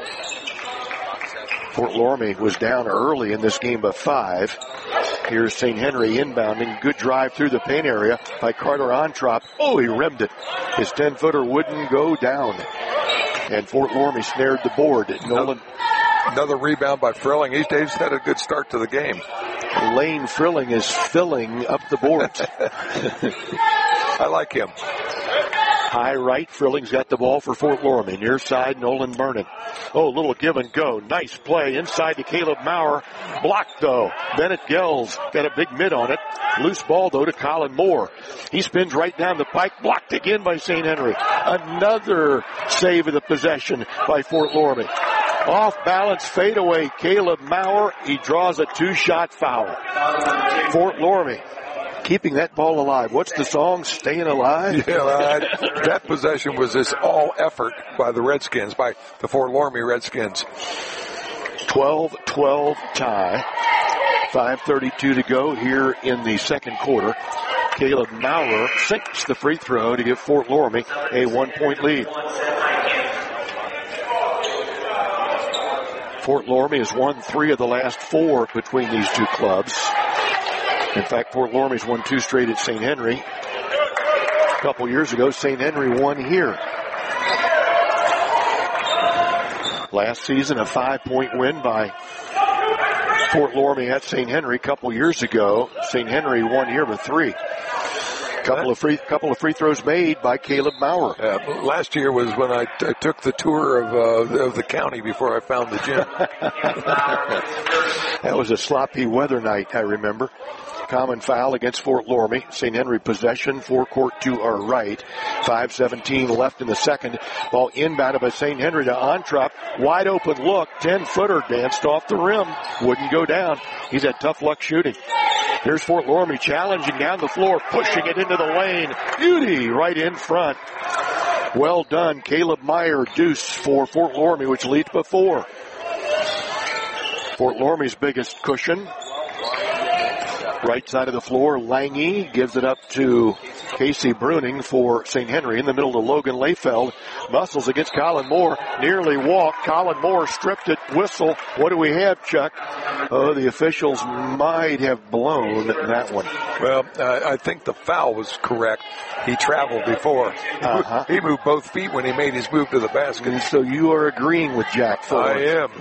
Fort Loramie was down early in this game by five. Here's Saint Henry inbounding. Good drive through the paint area by Carter Ontrop. Oh, he rimmed it. His ten-footer wouldn't go down. And Fort Loramie snared the board. Nolan. Another rebound by Frilling. He's Dave's had a good start to the game. Lane Frilling is filling up the boards. I like him. High right, Frilling's got the ball for Fort Loramie. Near side, Nolan Vernon. Oh, little give and go. Nice play inside to Caleb Maurer. Blocked, though. Bennett Gels got a big mid on it. Loose ball, though, to Colin Moore. He spins right down the pike. Blocked again by Saint Henry. Another save of the possession by Fort Loramie. Off balance fadeaway, Caleb Maurer. He draws a two-shot foul. Fort Loramie keeping that ball alive. What's the song? Staying Alive? Yeah, right. That possession was this all effort by the Redskins, by the Fort Loramie Redskins. twelve twelve tie. five thirty-two to go here in the second quarter. Caleb Maurer sinks the free throw to give Fort Loramie a one-point lead. Fort Loramie has won three of the last four between these two clubs. In fact, Fort Loramie's won two straight at Saint Henry. A couple years ago, Saint Henry won here. Last season, a five-point win by Fort Loramie at Saint Henry. A couple years ago, Saint Henry won here with three. Couple of free, couple of free throws made by Caleb Maurer. Uh, last year was when I, t- I took the tour of, uh, of the county before I found the gym. That was a sloppy weather night, I remember. Common foul against Fort Loramie. Saint Henry possession, forecourt to our right. five seventeen left in the second. Ball inbounded by Saint Henry to Ontrop. Wide open look. ten-footer danced off the rim. Wouldn't go down. He's had tough luck shooting. Here's Fort Loramie challenging down the floor, pushing it into the lane. Beauty right in front. Well done. Caleb Meyer deuce for Fort Loramie, which leads by four. Fort Loramie's biggest cushion. Right side of the floor, Lange gives it up to Casey Bruning for Saint Henry. In the middle to Logan Layfeld. Muscles against Colin Moore. Nearly walked. Colin Moore stripped it. Whistle. What do we have, Chuck? Oh, the officials might have blown that one. Well, uh, I think the foul was correct. He traveled before. Uh-huh. He moved both feet when he made his move to the basket. And so you are agreeing with Jack Ford. I am.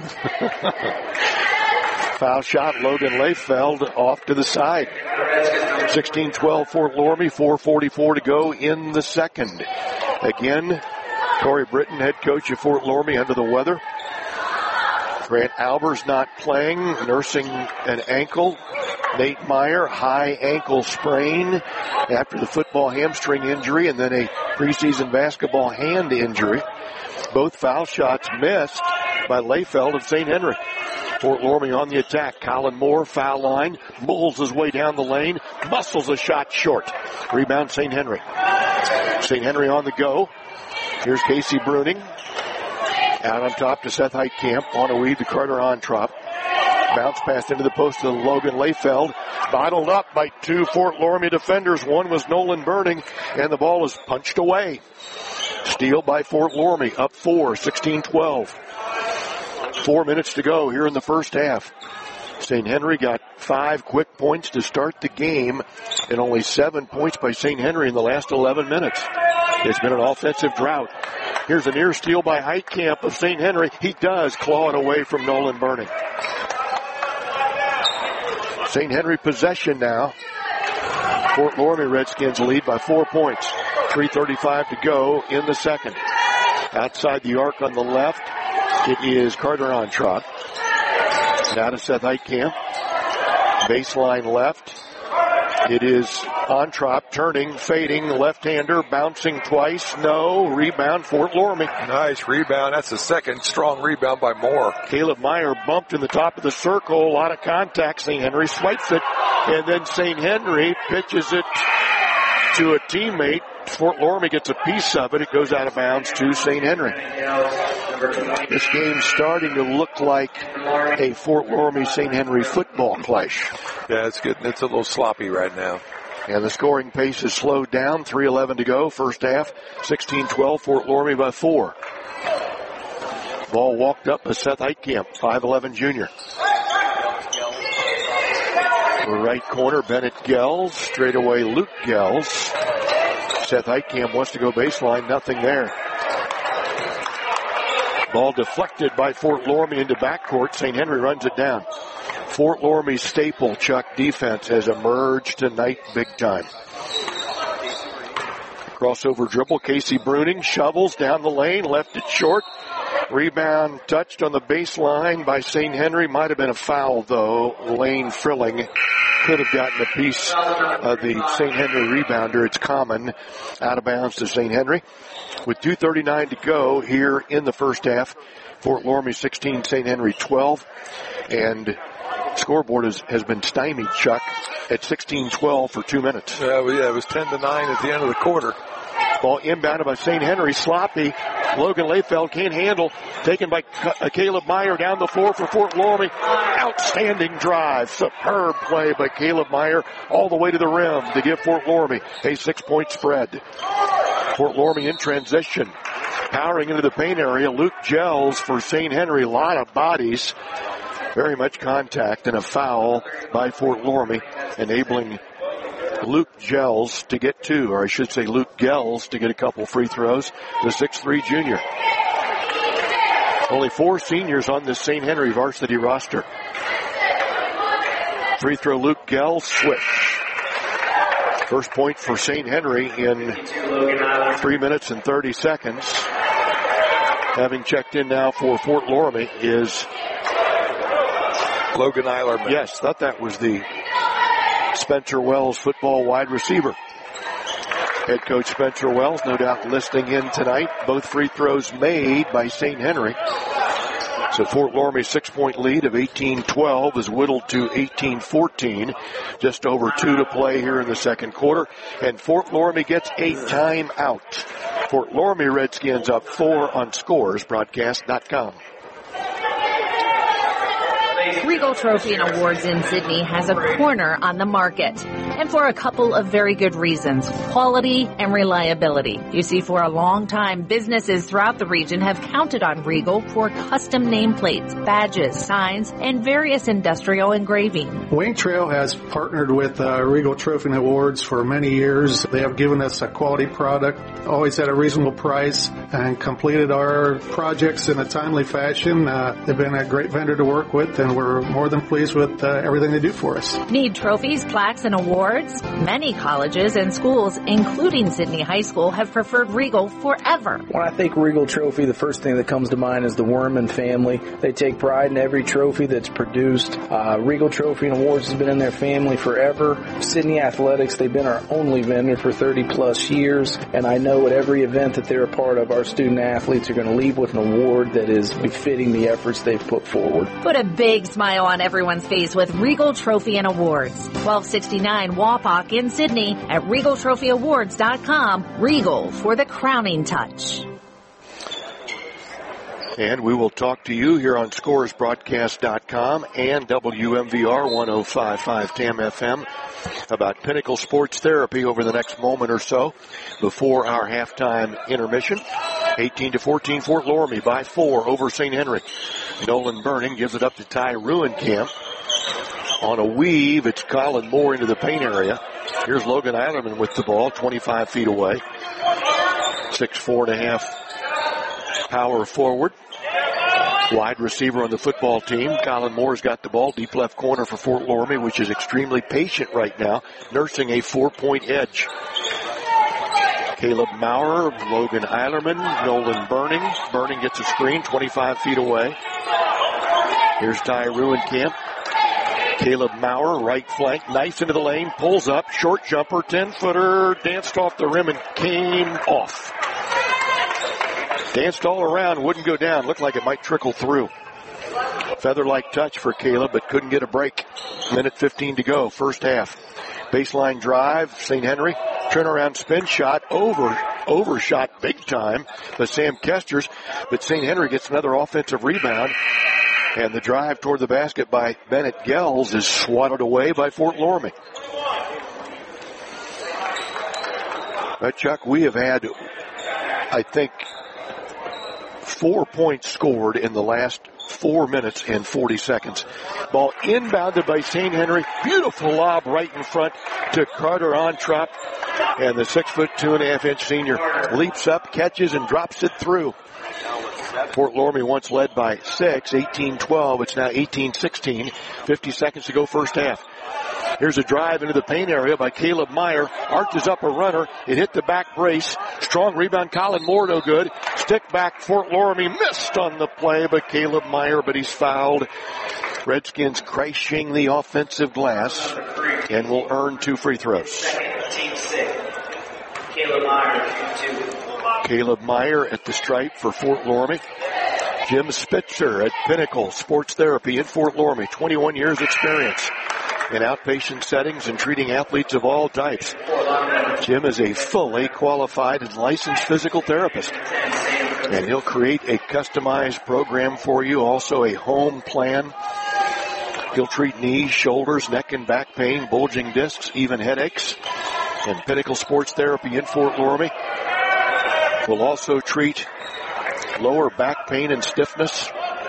Foul shot, Logan Layfeld off to the side. sixteen twelve Fort Loramie, four forty-four to go in the second. Again, Corey Britton, head coach of Fort Loramie, under the weather. Grant Albers not playing, nursing an ankle. Nate Meyer, high ankle sprain after the football hamstring injury and then a preseason basketball hand injury. Both foul shots missed by Layfeld of Saint Henry. Fort Loramie on the attack. Colin Moore, foul line, mulls his way down the lane, muscles a shot short. Rebound Saint Henry. Saint Henry on the go. Here's Casey Bruning. Out on top to Seth Heitkamp. On a weave to Carter Ontrop. Bounce pass into the post to Logan Layfeld. Bottled up by two Fort Loramie defenders. One was Nolan Burning, and the ball is punched away. Steal by Fort Loramie, up four, sixteen twelve. Four minutes to go here in the first half. Saint Henry got five quick points to start the game and only seven points by Saint Henry in the last eleven minutes. It's been an offensive drought. Here's a near steal by Heitkamp of Saint Henry. He does claw it away from Nolan Burning. Saint Henry possession now. Fort Loramie Redskins lead by four points. three thirty-five to go in the second. Outside the arc on the left, it is Carter Ontrop. Now to Seth Heitkamp. Baseline left. It is Ontrop turning, fading, left-hander, bouncing twice. No. Rebound, Fort Loramie. Nice rebound. That's the second strong rebound by Moore. Caleb Meyer bumped in the top of the circle. A lot of contact. Saint Henry swipes it. And then Saint Henry pitches it to a teammate. Fort Loramie gets a piece of it. It goes out of bounds to Saint Henry. This game's starting to look like a Fort Loramie Saint Henry football clash. Yeah, it's good. It's a little sloppy right now. And the scoring pace is slowed down. three eleven to go. First half, sixteen twelve, Fort Loramie by four. Ball walked up by Seth Heitkamp, five eleven junior. Right corner, Bennett Gels. Straight away, Luke Gels. Seth Heitkamp wants to go baseline. Nothing there. Ball deflected by Fort Loramie into backcourt. Saint Henry runs it down. Fort Loramie's staple, Chuck, defense has emerged tonight big time. Crossover dribble. Casey Bruning shovels down the lane. Left it short. Rebound touched on the baseline by Saint Henry. Might have been a foul, though. Lane Frilling could have gotten a piece of the Saint Henry rebounder. It's common. Out of bounds to Saint Henry. With two thirty-nine to go here in the first half. Fort Loramie sixteen, Saint Henry twelve. And scoreboard has, has been stymied, Chuck, at sixteen twelve for two minutes. Yeah, well, yeah, it was ten to nine at the end of the quarter. Ball inbounded by Saint Henry. Sloppy. Logan Layfeld can't handle. Taken by Caleb Meyer down the floor for Fort Loramie. Outstanding drive. Superb play by Caleb Meyer all the way to the rim to give Fort Loramie a six-point spread. Fort Loramie in transition. Powering into the paint area. Luke Gels for Saint Henry. A lot of bodies. Very much contact and a foul by Fort Loramie, enabling Luke Gels to get two, or I should say Luke Gels to get a couple free throws. The six three junior. Only four seniors on this Saint Henry varsity roster. Free throw Luke Gels, swish. First point for Saint Henry in three minutes and thirty seconds. Having checked in now for Fort Loramie is Logan Eilerman. Yes, thought that was the Spencer Wells football wide receiver. Head coach Spencer Wells, no doubt listening in tonight. Both free throws made by Saint Henry. So Fort Loramie's six-point lead of eighteen twelve is whittled to eighteen fourteen. Just over two to play here in the second quarter. And Fort Loramie gets a timeout. Fort Loramie Redskins up four on scores broadcast dot com. Regal Trophy and Awards in Sydney has a corner on the market, and for a couple of very good reasons: quality and reliability. You see, for a long time, businesses throughout the region have counted on Regal for custom nameplates, badges, signs, and various industrial engraving. Wayne Trail has partnered with uh, Regal Trophy and Awards for many years. They have given us a quality product, always at a reasonable price, and completed our projects in a timely fashion. Uh, they've been a great vendor to work with, and we're more than pleased with uh, everything they do for us. Need trophies, plaques, and awards? Many colleges and schools, including Sydney High School, have preferred Regal forever. When I think Regal Trophy, the first thing that comes to mind is the Werman family. They take pride in every trophy that's produced. Uh, Regal Trophy and Awards has been in their family forever. Sydney Athletics, they've been our only vendor for thirty plus years, and I know at every event that they're a part of, our student athletes are going to leave with an award that is befitting the efforts they've put forward. Put a big smile on everyone's face with Regal Trophy and Awards. twelve sixty-nine Wapak in Sydney at regal trophy awards dot com. Regal for the crowning touch. And we will talk to you here on scores broadcast dot com and W M V R one oh five point five T A M F M about Pinnacle Sports Therapy over the next moment or so before our halftime intermission. eighteen to fourteen, Fort Loramie by four over Saint Henry. Nolan Burning gives it up to Ty Ruenkamp. On a weave, it's Colin Moore into the paint area. Here's Logan Eilerman with the ball, twenty-five feet away. Six, four and a half power forward. Wide receiver on the football team. Colin Moore's got the ball, deep left corner for Fort Loramie, which is extremely patient right now, nursing a four-point edge. Caleb Maurer, Logan Eilerman, Nolan Burning. Burning gets a screen, twenty-five feet away. Here's Ty Ruenkamp. Caleb Maurer, right flank, nice into the lane, pulls up, short jumper, ten-footer, danced off the rim and came off. Danced all around, wouldn't go down, looked like it might trickle through. Feather-like touch for Caleb, but couldn't get a break. Minute fifteen to go, first half. Baseline drive, Saint Henry, turnaround spin shot, over, overshot big time by Sam Kesters, but Saint Henry gets another offensive rebound. And the drive toward the basket by Bennett Gels is swatted away by Fort Loramie. But Chuck, we have had, I think, four points scored in the last four minutes and forty seconds. Ball inbounded by Saint Henry. Beautiful lob right in front to Carter Ontrop. And the six foot two and a half inch senior leaps up, catches, and drops it through. Fort Loramie once led by six, eighteen twelve. It's now eighteen sixteen. fifty seconds to go first half. Here's a drive into the paint area by Caleb Meyer. Arches up a runner. It hit the back brace. Strong rebound. Colin Moore no good. Stick back. Fort Loramie missed on the play by Caleb Meyer, but he's fouled. Redskins crashing the offensive glass and will earn two free throws. Caleb Meyer, two. Caleb Meyer at the stripe for Fort Loramie. Jim Spitzer at Pinnacle Sports Therapy in Fort Loramie. twenty-one years experience in outpatient settings and treating athletes of all types. Jim is a fully qualified and licensed physical therapist. And he'll create a customized program for you, also a home plan. He'll treat knees, shoulders, neck and back pain, bulging discs, even headaches. And Pinnacle Sports Therapy in Fort Loramie will also treat lower back pain and stiffness,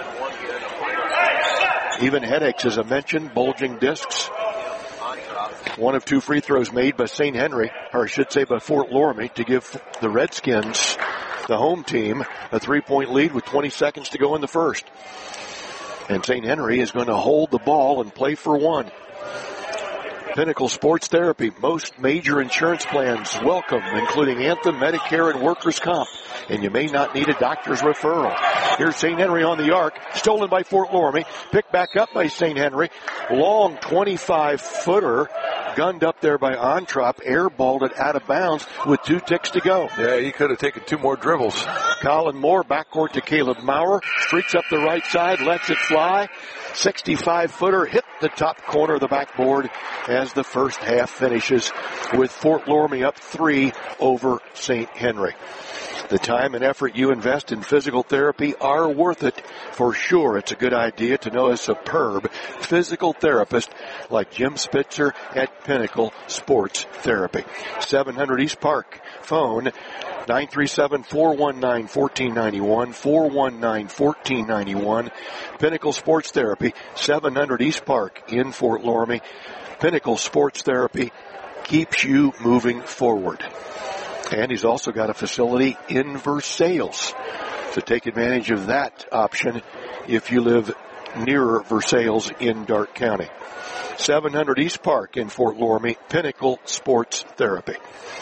even headaches, as I mentioned, bulging discs. One of two free throws made by Saint Henry, or I should say by Fort Loramie, to give the Redskins, the home team, a three-point lead with twenty seconds to go in the first. And Saint Henry is going to hold the ball and play for one. Pinnacle Sports Therapy, most major insurance plans welcome, including Anthem, Medicare, and Workers' Comp. And you may not need a doctor's referral. Here's Saint Henry on the arc, stolen by Fort Loramie, picked back up by Saint Henry. Long twenty-five footer, gunned up there by Ontrop, airballed it out of bounds with two ticks to go. Yeah, he could have taken two more dribbles. Colin Moore, backcourt to Caleb Maurer, streaks up the right side, lets it fly. sixty-five footer hit the top corner of the backboard as the first half finishes with Fort Loramie up three over Saint Henry. The time and effort you invest in physical therapy are worth it for sure. It's a good idea to know a superb physical therapist like Jim Spitzer at Pinnacle Sports Therapy. seven hundred East Park. Phone nine three seven, four one nine, one four nine one, four one nine, one four nine one. Pinnacle Sports Therapy, seven hundred East Park in Fort Loramie. Pinnacle Sports Therapy keeps you moving forward. And he's also got a facility in Versailles. So take advantage of that option if you live nearer Versailles in Darke County. seven hundred East Park in Fort Loramie, Pinnacle Sports Therapy.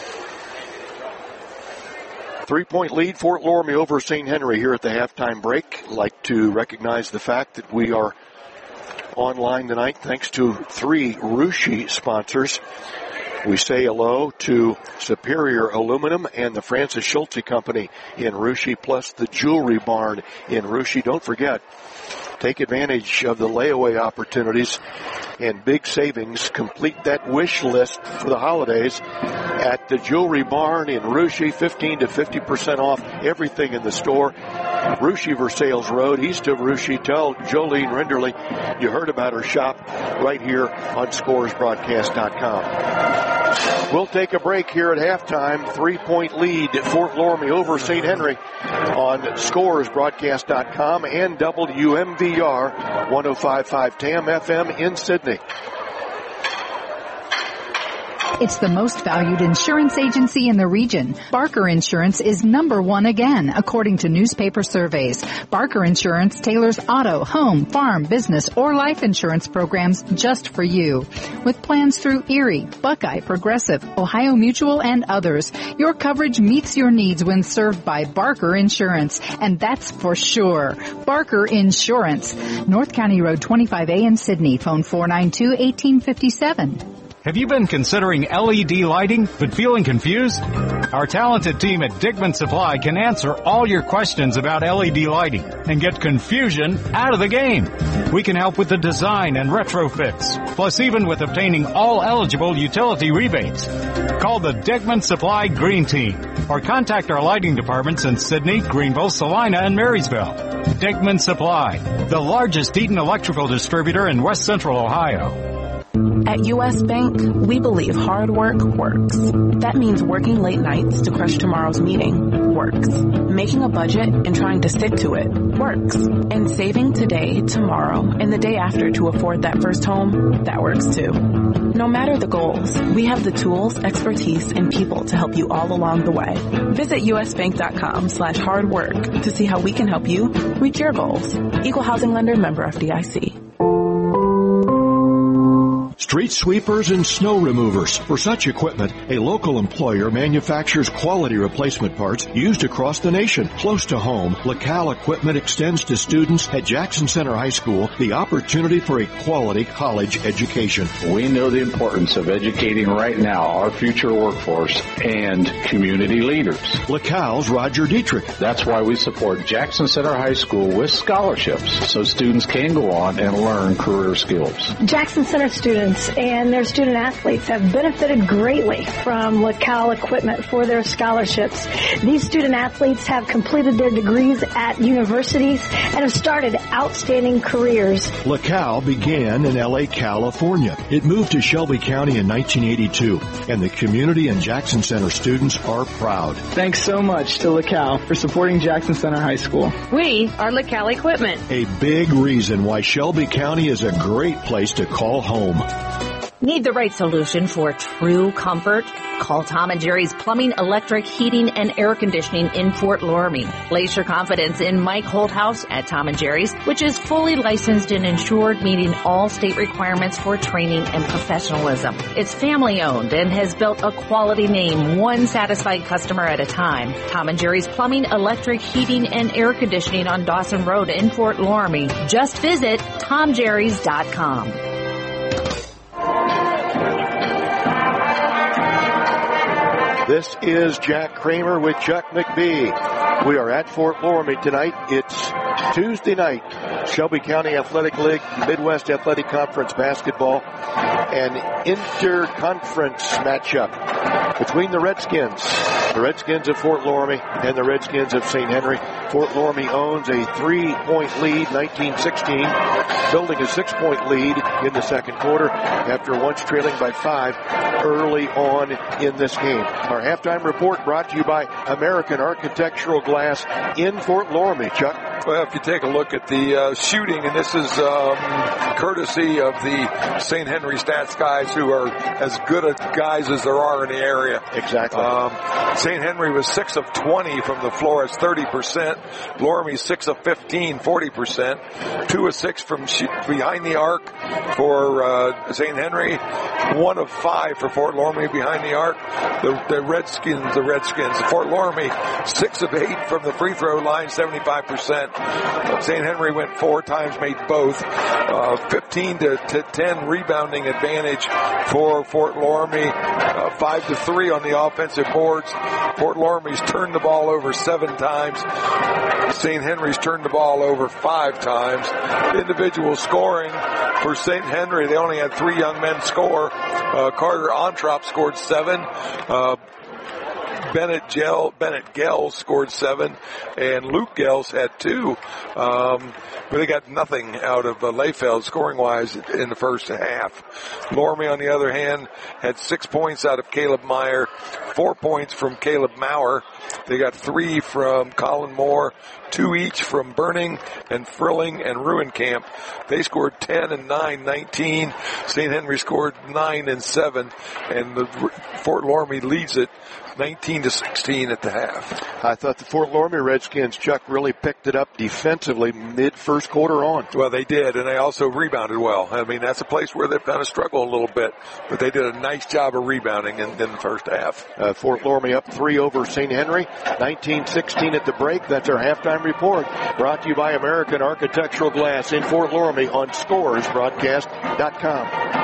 Three-point lead, Fort Loramie over Saint Henry here at the halftime break. I'd like to recognize the fact that we are online tonight thanks to three Russia sponsors. We say hello to Superior Aluminum and the Francis Schulte Company in Russia, plus the Jewelry Barn in Russia. Don't forget, take advantage of the layaway opportunities and big savings. Complete that wish list for the holidays at the Jewelry Barn in Russia. fifteen to fifty percent off everything in the store. Russia Versailles Road, east of Russia. Tell Jolene Renderly you heard about her shop right here on Scores Broadcast dot com. We'll take a break here at halftime. Three-point lead, Fort Loramie over Saint Henry on Scores Broadcast dot com and W M V R one oh five point five T A M F M in Sydney. It's the most valued insurance agency in the region. Barker Insurance is number one again, according to newspaper surveys. Barker Insurance tailors auto, home, farm, business, or life insurance programs just for you. With plans through Erie, Buckeye, Progressive, Ohio Mutual, and others, your coverage meets your needs when served by Barker Insurance, and that's for sure. Barker Insurance. North County Road twenty-five A in Sydney. Phone four nine two, one eight five seven. Have you been considering L E D lighting but feeling confused? Our talented team at Dickman Supply can answer all your questions about L E D lighting and get confusion out of the game. We can help with the design and retrofits, plus even with obtaining all eligible utility rebates. Call the Dickman Supply Green Team or contact our lighting departments in Sydney, Greenville, Salina, and Marysville. Dickman Supply, the largest Eaton electrical distributor in West Central Ohio. At U S Bank, we believe hard work works. That means working late nights to crush tomorrow's meeting works. Making a budget and trying to stick to it works. And saving today, tomorrow, and the day after to afford that first home, that works too. No matter the goals, we have the tools, expertise, and people to help you all along the way. Visit usbank.com slash hard work to see how we can help you reach your goals. Equal Housing Lender, member F D I C. Street sweepers and snow removers. For such equipment, a local employer manufactures quality replacement parts used across the nation. Close to home, LaCal Equipment extends to students at Jackson Center High School the opportunity for a quality college education. We know the importance of educating right now our future workforce and community leaders. LaCal's Roger Dietrich. That's why we support Jackson Center High School with scholarships so students can go on and learn career skills. Jackson Center students students and their student athletes have benefited greatly from LaCal equipment for their scholarships. These student athletes have completed their degrees at universities and have started outstanding careers. LaCal began in L A, California. It moved to Shelby County in nineteen eighty-two, and the community and Jackson Center students are proud. Thanks so much to LaCal for supporting Jackson Center High School. We are LaCal Equipment. A big reason why Shelby County is a great place to call home. Need the right solution for true comfort? Call Tom and Jerry's Plumbing, Electric, Heating, and Air Conditioning in Fort Loramie. Place your confidence in Mike Holthouse at Tom and Jerry's, which is fully licensed and insured, meeting all state requirements for training and professionalism. It's family owned and has built a quality name, one satisfied customer at a time. Tom and Jerry's Plumbing, Electric, Heating, and Air Conditioning on Dawson Road in Fort Loramie. Just visit tom jerrys dot com. This is Jack Kramer with Chuck McBee. We are at Fort Loramie tonight. It's Tuesday night. Shelby County Athletic League, Midwest Athletic Conference basketball, an inter-conference matchup between the Redskins, the Redskins of Fort Loramie, and the Redskins of Saint Henry. Fort Loramie owns a three-point lead, nineteen sixteen, building a six-point lead in the second quarter after once trailing by five early on in this game. Our halftime report brought to you by American Architectural Glass in Fort Loramie. Chuck? Well, if you take a look at the uh, shooting, and this is um, courtesy of the Saint Henry Stats guys, who are as good a guys as there are in the area. Exactly. Um, Saint Henry was six of twenty from the floor, that's thirty percent. Loramie six of fifteen, forty percent. two of six from sh- behind the arc for uh, Saint Henry. one of five for Fort Loramie behind the arc. The, the Redskins, the Redskins. Fort Loramie, six of eight from the free throw line, seventy-five percent. Saint Henry went four times, made both. Uh, fifteen to ten rebounding advantage for Fort Loramie. Uh, five to three on the offensive boards. Fort Loramie's turned the ball over seven times. Saint Henry's turned the ball over five times. Individual scoring for Saint Henry, they only had three young men score. Uh, Carter Ontrop scored seven. Uh, Bennett Gell, Bennett Gels scored seven, and Luke Gels had two. Um, but they got nothing out of uh, Layfeld scoring-wise in the first half. Loramie, on the other hand, had six points out of Caleb Meyer, four points from Caleb Maurer. They got three from Colin Moore, two each from Burning and Frilling and Ruenkamp. They scored ten and nine, nineteen. Saint Henry scored nine and seven, and the Fort Loramie leads it nineteen to sixteen at the half. I thought the Fort Loramie Redskins, Chuck, really picked it up defensively mid first quarter on. Well, they did, and they also rebounded well. I mean, that's a place where they've kind of struggled a little bit, but they did a nice job of rebounding in, in the first half. Uh, Fort Loramie up three over Saint Henry, nineteen sixteen at the break. That's our halftime report, brought to you by American Architectural Glass in Fort Loramie on scores broadcast dot com.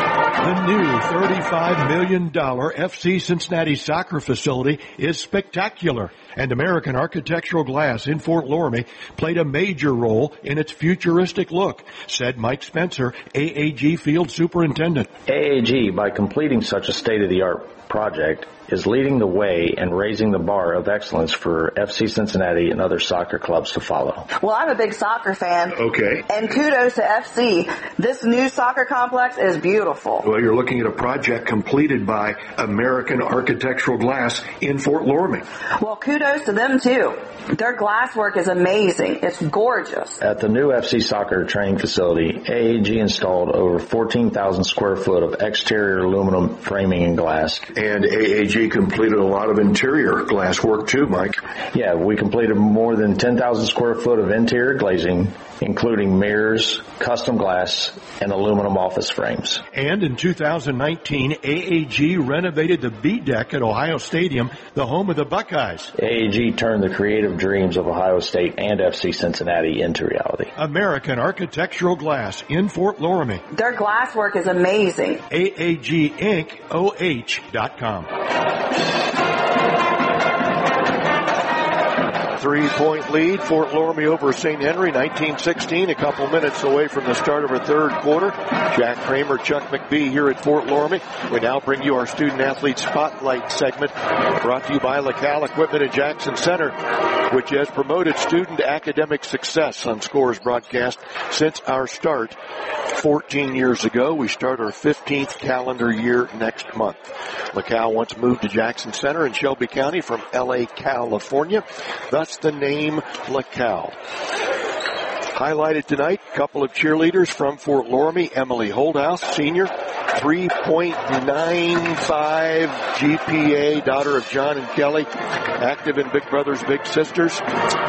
The new thirty-five million dollars F C Cincinnati soccer facility is spectacular, and American Architectural Glass in Fort Loramie played a major role in its futuristic look, said Mike Spencer, A A G Field Superintendent. A A G, by completing such a state-of-the-art project, is leading the way and raising the bar of excellence for F C Cincinnati and other soccer clubs to follow. Well, I'm a big soccer fan. Okay. And kudos to F C. This new soccer complex is beautiful. Well, you're looking at a project completed by American Architectural Glass in Fort Loramie. Well, kudos to them, too. Their glasswork is amazing. It's gorgeous. At the new F C soccer training facility, A A G installed over fourteen thousand square foot of exterior aluminum framing and glass. And A A G completed a lot of interior glass work too, Mike. Yeah, we completed more than ten thousand square foot of interior glazing, including mirrors, custom glass, and aluminum office frames. And in two thousand nineteen, A A G renovated the B deck at Ohio Stadium, the home of the Buckeyes. A A G turned the creative dreams of Ohio State and F C Cincinnati into reality. American Architectural Glass in Fort Loramie. Their glasswork is amazing. A A G Inc O H dot com. Three-point lead, Fort Loramie over Saint Henry, nineteen sixteen, a couple minutes away from the start of our third quarter. Jack Kramer, Chuck McBee here at Fort Loramie. We now bring you our student-athlete spotlight segment, brought to you by LaCal Equipment at Jackson Center, which has promoted student academic success on Scores broadcast since our start fourteen years ago. We start our fifteenth calendar year next month. LaCal once moved to Jackson Center in Shelby County from L A, California, thus the name LaCal. Highlighted tonight, a couple of cheerleaders from Fort Loramie. Emily Holdhouse, senior, three point nine five G P A, daughter of John and Kelly, active in Big Brothers Big Sisters.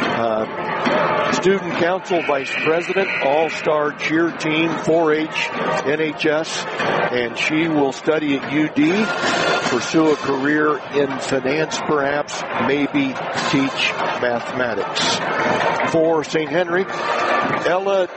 Uh, student council vice president, all-star cheer team, four H, N H S, and she will study at U D, pursue a career in finance perhaps, maybe teach mathematics. For Saint Henry, Ella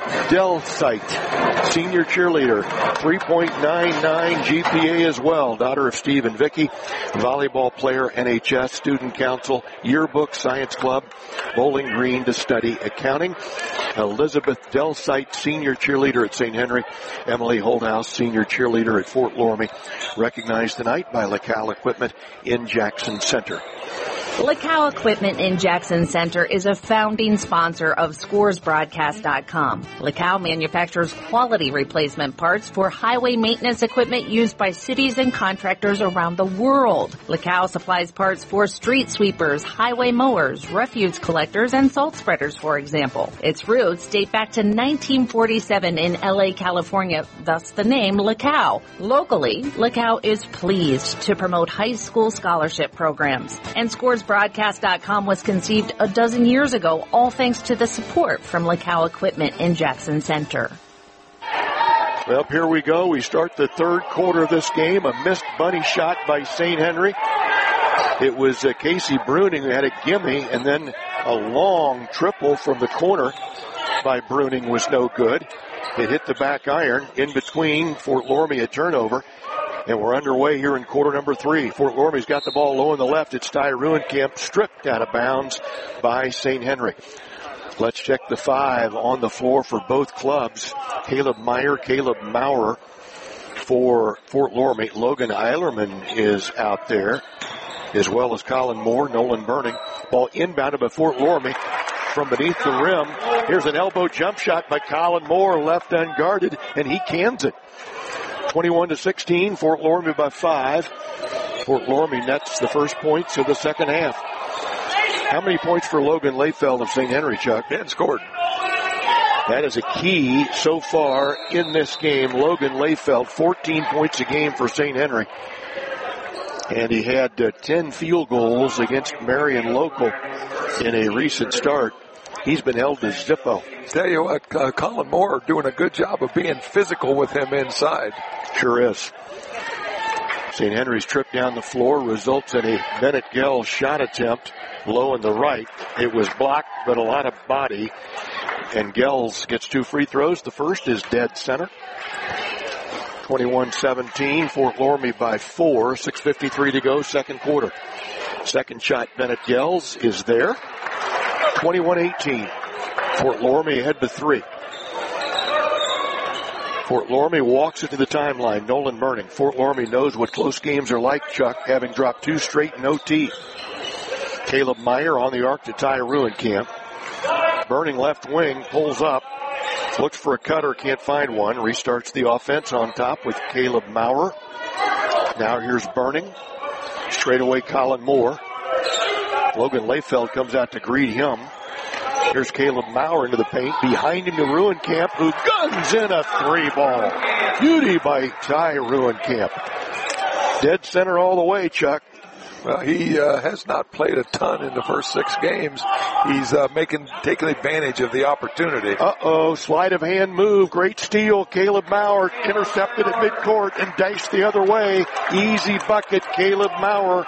Delsite, senior cheerleader, three point nine nine G P A as well, daughter of Steve and Vicky, volleyball player, N H S, student council, yearbook, science club, Bowling Green to study accounting. Elizabeth Delsite, senior cheerleader at Saint Henry. Emily Holdhouse, senior cheerleader at Fort Loramie, recognized tonight by LaCal Equipment in Jackson Center. LaCal Equipment in Jackson Center is a founding sponsor of Scores Broadcast dot com. LaCal manufactures quality replacement parts for highway maintenance equipment used by cities and contractors around the world. LaCal supplies parts for street sweepers, highway mowers, refuse collectors, and salt spreaders, for example. Its roots date back to nineteen forty-seven in L A, California, thus the name LaCal. Locally, LaCal is pleased to promote high school scholarship programs, and Scores Broadcast dot com was conceived a dozen years ago, all thanks to the support from LaCal Equipment in Jackson Center. Well, here we go. We start the third quarter of this game. A missed bunny shot by Saint Henry. It was uh, Casey Bruning who had a gimme, and then a long triple from the corner by Bruning was no good. It hit the back iron. In between, Fort Loramie a turnover. And we're underway here in quarter number three. Fort Loramie's got the ball low on the left. It's Ty Ruenkamp, stripped out of bounds by Saint Henry. Let's check the five on the floor for both clubs. Caleb Meyer, Caleb Maurer for Fort Loramie. Logan Eilerman is out there, as well as Colin Moore, Nolan Burning. Ball inbounded by Fort Loramie from beneath the rim. Here's an elbow jump shot by Colin Moore, left unguarded, and he cans it. twenty-one to sixteen, Fort Loramie by five. Fort Loramie nets the first points of the second half. How many points for Logan Layfeld of Saint Henry, Chuck? Ben scored. That is a key so far in this game. Logan Layfeld, fourteen points a game for Saint Henry. And he had uh, ten field goals against Marion Local in a recent start. He's been held to Zippo. Tell you what, uh, Colin Moore doing a good job of being physical with him inside. Sure is. Saint Henry's trip down the floor results in a Bennett Gell shot attempt low in the right. It was blocked, but a lot of body. And Gels gets two free throws. The first is dead center. twenty-one seventeen, Fort Loramie by four. six fifty-three to go, second quarter. Second shot, Bennett Gels is there. twenty-one eighteen. Fort Loramie ahead to three. Fort Loramie walks it to the timeline. Nolan Burning. Fort Loramie knows what close games are like, Chuck, having dropped two straight in O T. Caleb Meyer on the arc to Ty Ruenkamp. Burning left wing, pulls up, looks for a cutter, can't find one. Restarts the offense on top with Caleb Maurer. Now here's Burning. Straight away Colin Moore. Logan Layfeld comes out to greet him. Here's Caleb Maurer into the paint. Behind him to Ruenkamp, who guns in a three ball. Beauty by Ty Ruenkamp. Dead center all the way, Chuck. Well, he uh, has not played a ton in the first six games. He's uh, making taking advantage of the opportunity. Uh-oh, sleight of hand move. Great steal. Caleb Maurer intercepted at midcourt and diced the other way. Easy bucket, Caleb Maurer.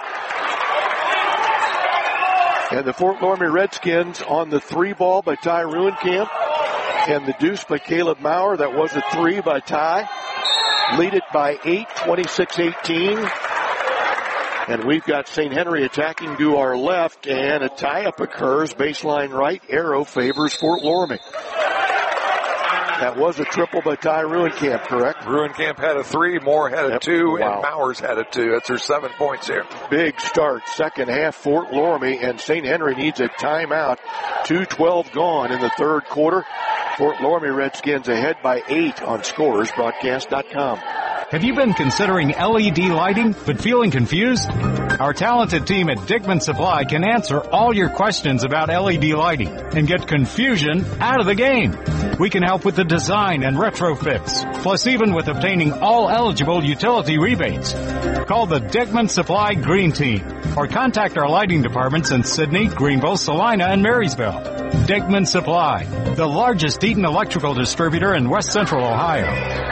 And the Fort Loramie Redskins on the three ball by Ty Ruenkamp. And the deuce by Caleb Maurer. That was a three by Ty. Lead it by eight, twenty-six eighteen. And we've got Saint Henry attacking to our left, and a tie-up occurs. Baseline right, arrow favors Fort Loramie. That was a triple by Ty Ruenkamp, correct? Ruenkamp had a three, Moore had a yep. two, wow. and Mowers had a two. That's her seven points here. Big start, second half, Fort Loramie, and Saint Henry needs a timeout. two twelve gone in the third quarter. Fort Loramie Redskins ahead by eight on Scores Broadcast dot com. Have you been considering L E D lighting but feeling confused? Our talented team at Dickman Supply can answer all your questions about L E D lighting and get confusion out of the game. We can help with the design and retrofits, plus even with obtaining all eligible utility rebates. Call the Dickman Supply Green Team or contact our lighting departments in Sydney, Greenville, Salina, and Marysville. Dickman Supply, the largest Eaton electrical distributor in West Central Ohio.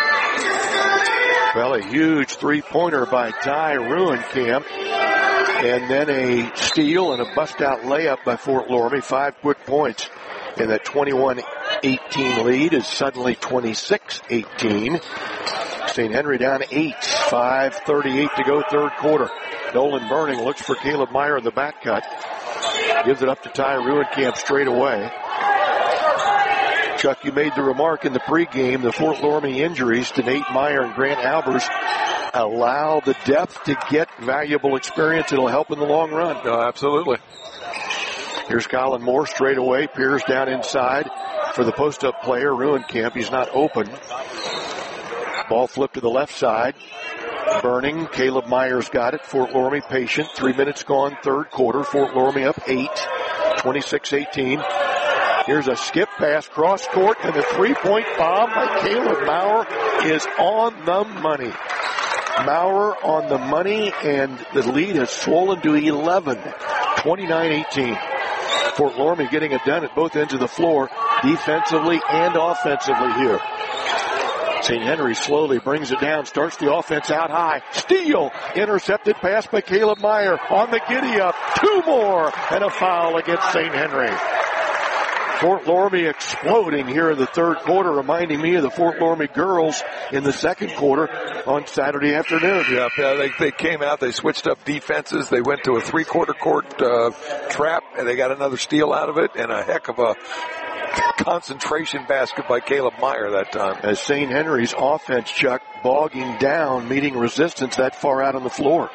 Well, a huge three-pointer by Ty Ruenkamp. And then a steal and a bust-out layup by Fort Loramie. Five quick points. And that twenty-one eighteen lead is suddenly twenty-six eighteen. Saint Henry down eight. five thirty-eight to go, third quarter. Nolan Burning looks for Caleb Meyer in the back cut. Gives it up to Ty Ruenkamp straight away. Chuck, you made the remark in the pregame, the Fort Loramie injuries to Nate Meyer and Grant Albers allow the depth to get valuable experience. It'll help in the long run. No, absolutely. Here's Colin Moore straight away. Pierce down inside for the post-up player, Ruenkamp. He's not open. Ball flipped to the left side. Burning. Caleb Myers got it. Fort Loramie patient. Three minutes gone, third quarter. Fort Loramie up eight. twenty-six eighteen. Here's a skip pass, cross court, and the three-point bomb by Caleb Maurer is on the money. Maurer on the money, and the lead has swollen to eleven. twenty-nine eighteen. Fort Loramie getting it done at both ends of the floor, defensively and offensively here. Saint Henry slowly brings it down, starts the offense out high. Steal! Intercepted pass by Caleb Meyer on the giddy-up. Two more, and a foul against Saint Henry. Fort Loramie exploding here in the third quarter, reminding me of the Fort Loramie girls in the second quarter on Saturday afternoon. Yeah, they, they came out, they switched up defenses, they went to a three-quarter court uh, trap, and they got another steal out of it, and a heck of a concentration basket by Caleb Meyer that time. As Saint Henry's offense, Chuck, bogging down, meeting resistance that far out on the floor.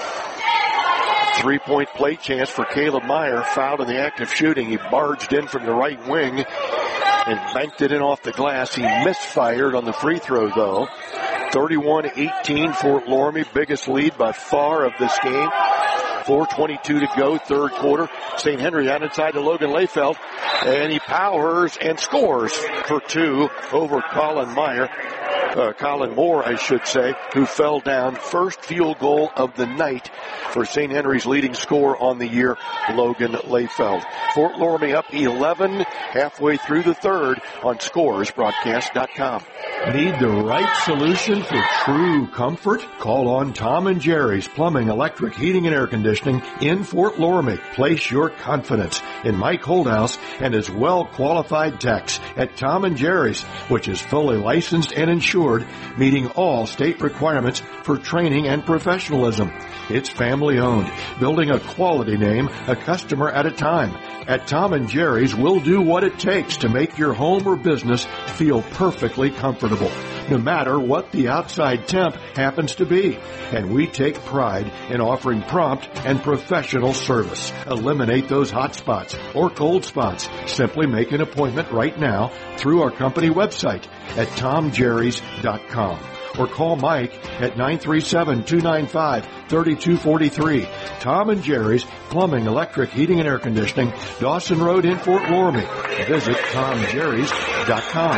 Three-point play chance for Caleb Meyer, fouled in the act of shooting. He barged in from the right wing and banked it in off the glass. He misfired on the free throw, though. thirty-one eighteen, Fort Loramie, biggest lead by far of this game. four twenty-two to go, third quarter. Saint Henry out inside to Logan Layfeld, and he powers and scores for two over Colin Meyer. Uh, Colin Moore, I should say, who fell down. First field goal of the night for Saint Henry's leading scorer on the year, Logan Layfeld. Fort Loramie up eleven, halfway through the third on Scores Broadcast dot com. Need the right solution for true comfort? Call on Tom and Jerry's Plumbing, Electric, Heating, and Air Conditioning in Fort Loramie. Place your confidence in Mike Holdhouse and his well-qualified techs at Tom and Jerry's, which is fully licensed and insured, meeting all state requirements for training and professionalism. It's family-owned, building a quality name a customer at a time. At Tom and Jerry's, we'll do what it takes to make your home or business feel perfectly comfortable, no matter what the outside temp happens to be. And we take pride in offering prompt and professional service. Eliminate those hot spots or cold spots. Simply make an appointment right now through our company website at tom jerrys dot com. Or call Mike at nine three seven, two nine five, three two four three. Tom and Jerry's Plumbing, Electric, Heating, and Air Conditioning, Dawson Road in Fort Loramie. Visit tom jerrys dot com.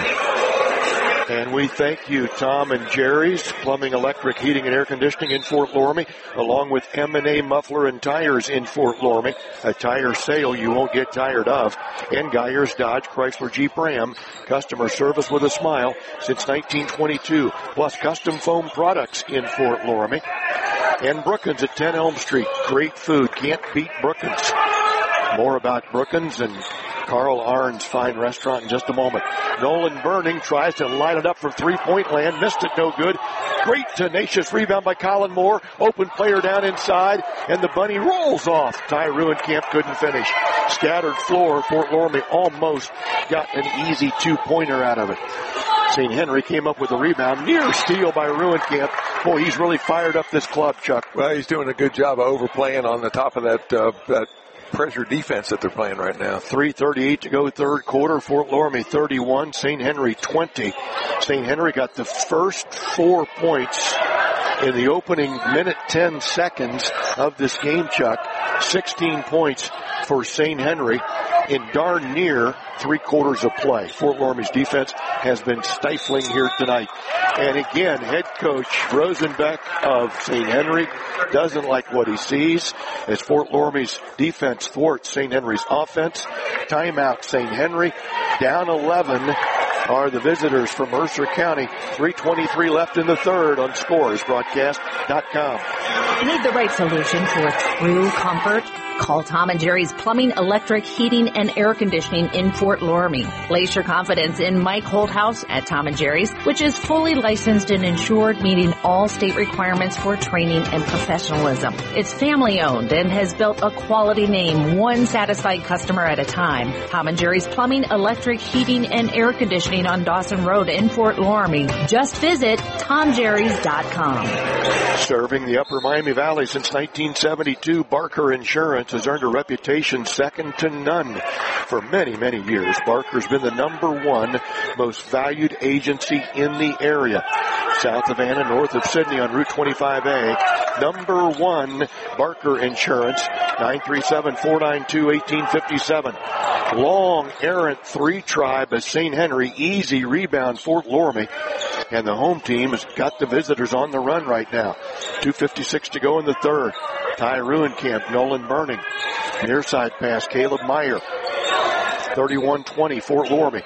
And we thank you, Tom and Jerry's Plumbing, Electric, Heating, and Air Conditioning in Fort Loramie, along with M and A Muffler and Tires in Fort Loramie, a tire sale you won't get tired of, and Geyers Dodge Chrysler Jeep Ram, customer service with a smile since nineteen twenty-two, plus custom foam products in Fort Loramie. And Brookins at ten Elm Street, great food, can't beat Brookins. More about Brookins and Carl Arn's fine restaurant in just a moment. Nolan Burning tries to line it up from three-point land. Missed it, no good. Great tenacious rebound by Colin Moore. Open player down inside, and the bunny rolls off. Ty Ruenkamp couldn't finish. Scattered floor. Fort Loramie almost got an easy two-pointer out of it. Saint Henry came up with a rebound. Near steal by Ruenkamp. Boy, he's really fired up this club, Chuck. Well, he's doing a good job of overplaying on the top of that, uh, that pressure defense that they're playing right now. three thirty-eight to go third quarter. Fort Loramie thirty-one, Saint Henry twenty. Saint Henry got the first four points in the opening minute ten seconds of this game, Chuck. sixteen points for Saint Henry in darn near three quarters of play. Fort Loramie's defense has been stifling here tonight. And again, head coach Rosenbeck of Saint Henry doesn't like what he sees as Fort Loramie's defense thwarts Saint Henry's offense. Timeout, Saint Henry. Down eleven are the visitors from Mercer County. three twenty-three left in the third on scores broadcast dot com. You need the right solution for true comfort? Call Tom and Jerry's Plumbing, Electric, Heating, and Air Conditioning in Fort Loramie. Place your confidence in Mike Holthouse at Tom and Jerry's, which is fully licensed and insured, meeting all state requirements for training and professionalism. It's family owned and has built a quality name, one satisfied customer at a time. Tom and Jerry's Plumbing, Electric, Heating, and Air Conditioning on Dawson Road in Fort Loramie. Just visit tom jerrys dot com. Serving the Upper Miami Valley since nineteen seventy-two, Barker Insurance has earned a reputation second to none. For many, many years, Barker's been the number one most valued agency in the area. South of Anna, north of Sydney on Route twenty-five A. Number one, Barker Insurance, nine three seven, four nine two, one eight five seven. Long, errant three tribe as Saint Henry. Easy rebound, Fort Loramie. And the home team has got the visitors on the run right now. two fifty-six to go in the third. Ty Ruenkamp, Nolan Burning. Near side pass, Caleb Meyer. thirty-one twenty, Fort Loramie.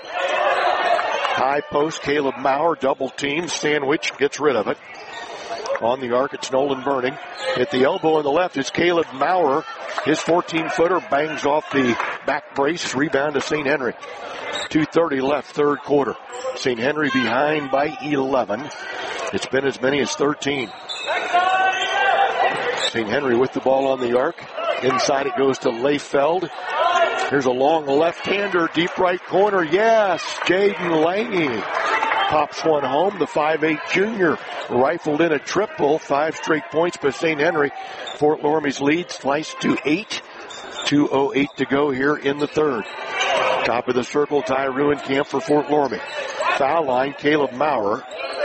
High post, Caleb Maurer, double team. Sandwich gets rid of it. On the arc, it's Nolan Burning. At the elbow on the left is Caleb Maurer. His fourteen-footer bangs off the back brace. Rebound to Saint Henry. two thirty left, third quarter. Saint Henry behind by eleven. It's been as many as thirteen. Saint Henry with the ball on the arc. Inside it goes to Layfeld. Here's a long left-hander, deep right corner. Yes, Jaden Lange pops one home. The five eight junior rifled in a triple. Five straight points by Saint Henry. Fort Loramie's lead sliced to eight. two oh eight to go here in the third. Top of the circle, Ty Ruenkamp for Fort Loramie. Foul line, Caleb Maurer.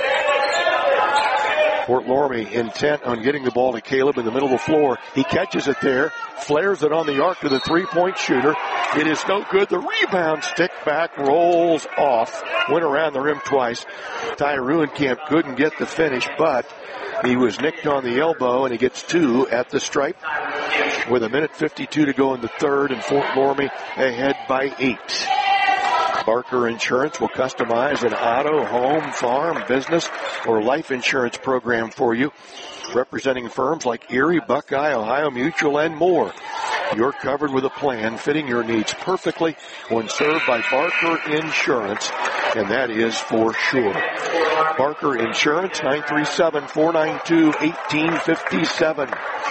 Fort Loramie intent on getting the ball to Caleb in the middle of the floor. He catches it there, flares it on the arc to the three-point shooter. It is no good. The rebound, stick back, rolls off. Went around the rim twice. Ty Ruenkamp couldn't get the finish, but he was nicked on the elbow, and he gets two at the stripe. With a minute fifty-two to go in the third, and Fort Loramie ahead by eight. Barker Insurance will customize an auto, home, farm, business, or life insurance program for you, representing firms like Erie, Buckeye, Ohio Mutual, and more. You're covered with a plan fitting your needs perfectly when served by Barker Insurance, and that is for sure. Barker Insurance, nine three seven, four nine two, one eight five seven.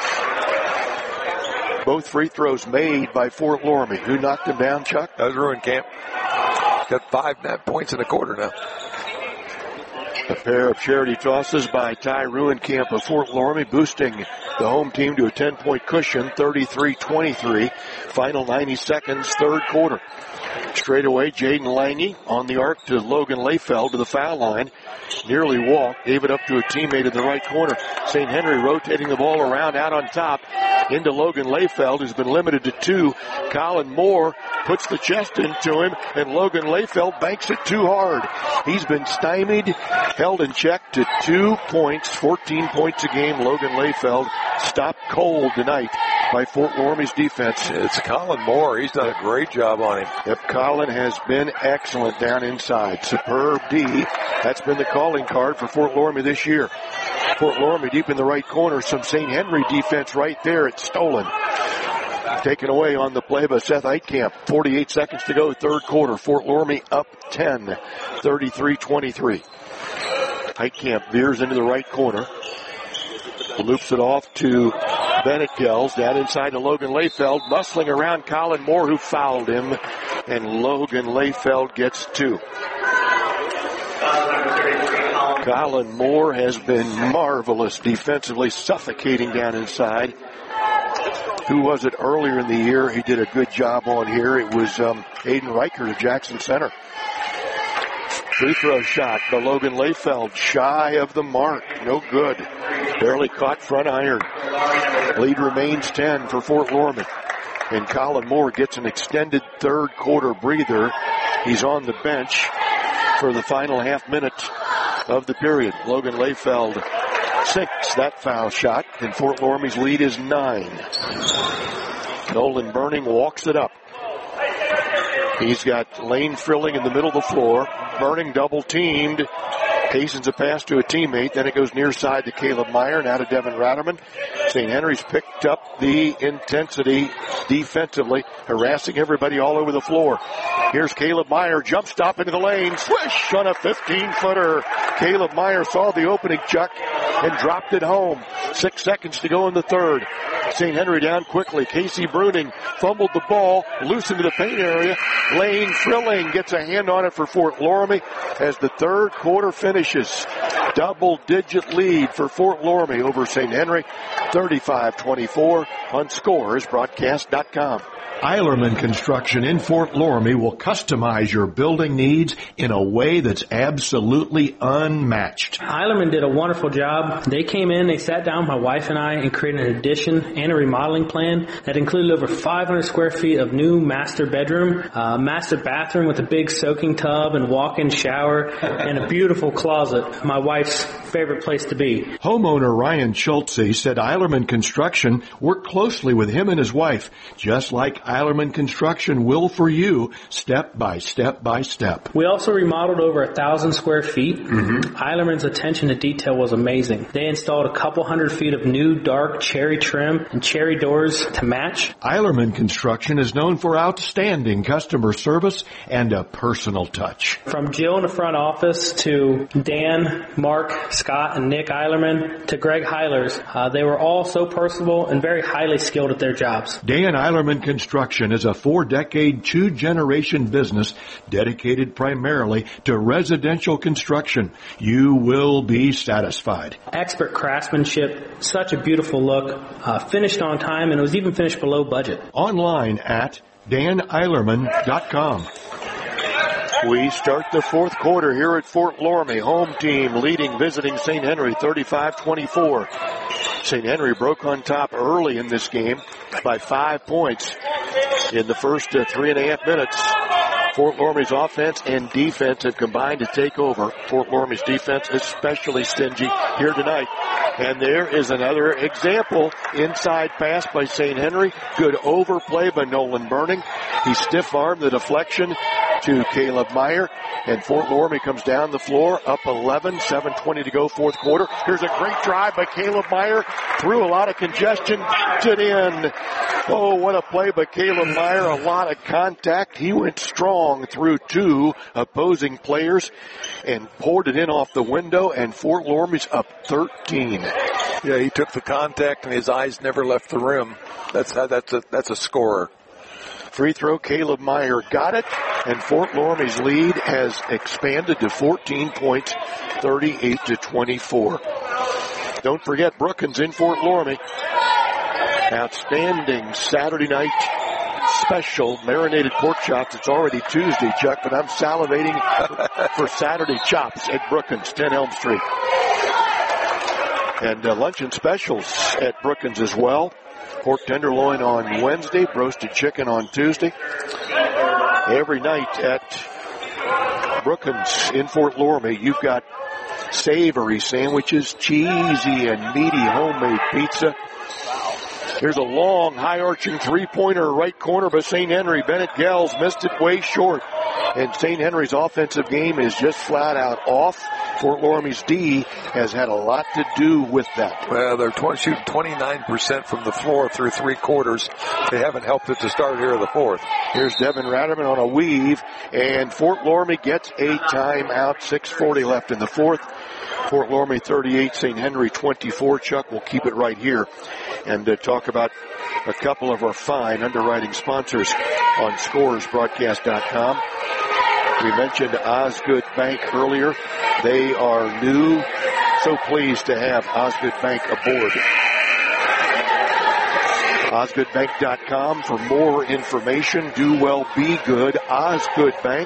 Both free throws made by Fort Loramie. Who knocked them down, Chuck? That was Ruenkamp. Got five net points in the quarter now. A pair of charity tosses by Ty Ruenkamp of Fort Loramie, boosting the home team to a ten-point cushion, thirty-three twenty-three. Final ninety seconds, third quarter. Straight away, Jaden Lange on the arc to Logan Layfeld to the foul line. Nearly walked, gave it up to a teammate in the right corner. Saint Henry rotating the ball around out on top into Logan Layfeld, who's been limited to two. Colin Moore puts the chest into him, and Logan Layfeld banks it too hard. He's been stymied, held in check to two points, fourteen points a game. Logan Layfeld stopped cold tonight by Fort Loramie's defense. It's Colin Moore. He's done a great job on him. Yep, Colin has been excellent down inside. Superb D. That's been the calling card for Fort Loramie this year. Fort Loramie deep in the right corner. Some Saint Henry defense right there. It's stolen. Taken away on the play by Seth Eidkamp. forty-eight seconds to go, third quarter. Fort Loramie up ten, thirty-three twenty-three. Heitkamp veers into the right corner. Loops it off to Bennett Gels. Down inside to Logan Layfeld. Muscling around Colin Moore, who fouled him. And Logan Layfeld gets two. Colin Moore has been marvelous defensively, suffocating down inside. Who was it earlier in the year? He did a good job on here. It was um, Aiden Riker to Jackson Center. Free throw shot by Logan Layfeld, shy of the mark. No good. Barely caught front iron. Lead remains ten for Fort Lorman. And Colin Moore gets an extended third quarter breather. He's on the bench for the final half minute of the period. Logan Layfeld sinks that foul shot, and Fort Loramie's lead is nine. Nolan Burning walks it up. He's got Lane Frilling in the middle of the floor. Burning double teamed. Hastens a pass to a teammate. Then it goes near side to Caleb Meyer. Now to Devin Ratterman. Saint Henry's picked up the intensity defensively, harassing everybody all over the floor. Here's Caleb Meyer. Jump stop into the lane. Swish on a fifteen-footer. Caleb Meyer saw the opening chuck and dropped it home. Six seconds to go in the third. Saint Henry down quickly. Casey Bruning fumbled the ball, loose into the paint area. Lane Frilling gets a hand on it for Fort Loramie as the third quarter finishes. Double-digit lead for Fort Loramie over Saint Henry, thirty-five twenty-four on scores broadcast dot com. Eilerman Construction in Fort Loramie will customize your building needs in a way that's absolutely unmatched. Eilerman did a wonderful job. They came in, they sat down, my wife and I, and created an addition and a remodeling plan that included over five hundred square feet of new master bedroom, uh, master bathroom with a big soaking tub and walk-in shower, and a beautiful closet. My wife's favorite place to be. Homeowner Ryan Schultze said Eilerman Construction worked closely with him and his wife, just like Eilerman Construction will for you, step by step by step. We also remodeled over a thousand square feet. Mm-hmm. Eilerman's attention to detail was amazing. They installed a couple hundred feet of new dark cherry trim and cherry doors to match. Eilerman Construction is known for outstanding customer service and a personal touch. From Jill in the front office to Dan, Mark, Scott, and Nick Eilerman to Greg Heilers, uh, they were all so personable and very highly skilled at their jobs. Dan Eilerman Construction is a four-decade, two-generation business dedicated primarily to residential construction. You will be satisfied. Expert craftsmanship, such a beautiful look, uh, finished on time, and it was even finished below budget. Online at dan eilerman dot com. We start the fourth quarter here at Fort Loramie. Home team leading visiting Saint Henry thirty-five twenty-four. Saint Henry broke on top early in this game by five points in the first uh, three and a half minutes. Fort Loramie's offense and defense have combined to take over. Fort Loramie's defense especially stingy here tonight. And there is another example. Inside pass by Saint Henry. Good overplay by Nolan Burning. He stiff-armed the deflection to Caleb Meyer. And Fort Loramie comes down the floor, up eleven, seven twenty to go, fourth quarter. Here's a great drive by Caleb Meyer. Through a lot of congestion, backed it in. Oh, what a play by Caleb Meyer. A lot of contact. He went strong through two opposing players and poured it in off the window, and Fort Loramie's up thirteen. Yeah, he took the contact and his eyes never left the rim. That's that's a that's a scorer. Free throw, Caleb Meyer got it, and Fort Loramie's lead has expanded to fourteen points, thirty-eight to twenty-four. Don't forget Brookins in Fort Loramie. Outstanding Saturday night special marinated pork chops. It's already Tuesday, Chuck, but I'm salivating for Saturday chops at Brookins, ten Elm Street. And uh, luncheon specials at Brookins as well. Pork tenderloin on Wednesday, roasted chicken on Tuesday. Every night at Brookins in Fort Loramie, you've got savory sandwiches, cheesy and meaty homemade pizza. Here's a long, high-arching three-pointer right corner by Saint Henry. Bennett Gels missed it way short. And Saint Henry's offensive game is just flat out off. Fort Loramie's D has had a lot to do with that. Well, they're twenty, shooting twenty-nine percent from the floor through three quarters. They haven't helped it to start here in the fourth. Here's Devin Ratterman on a weave, and Fort Loramie gets a timeout. six forty left in the fourth. Fort Loramie thirty-eight, Saint Henry twenty-four. Chuck will keep it right here and uh, talk about a couple of our fine underwriting sponsors on scores broadcast dot com. We mentioned Osgood Bank earlier. They are new. So pleased to have Osgood Bank aboard. Osgood Bank dot com for more information. Do well, be good. Osgood Bank.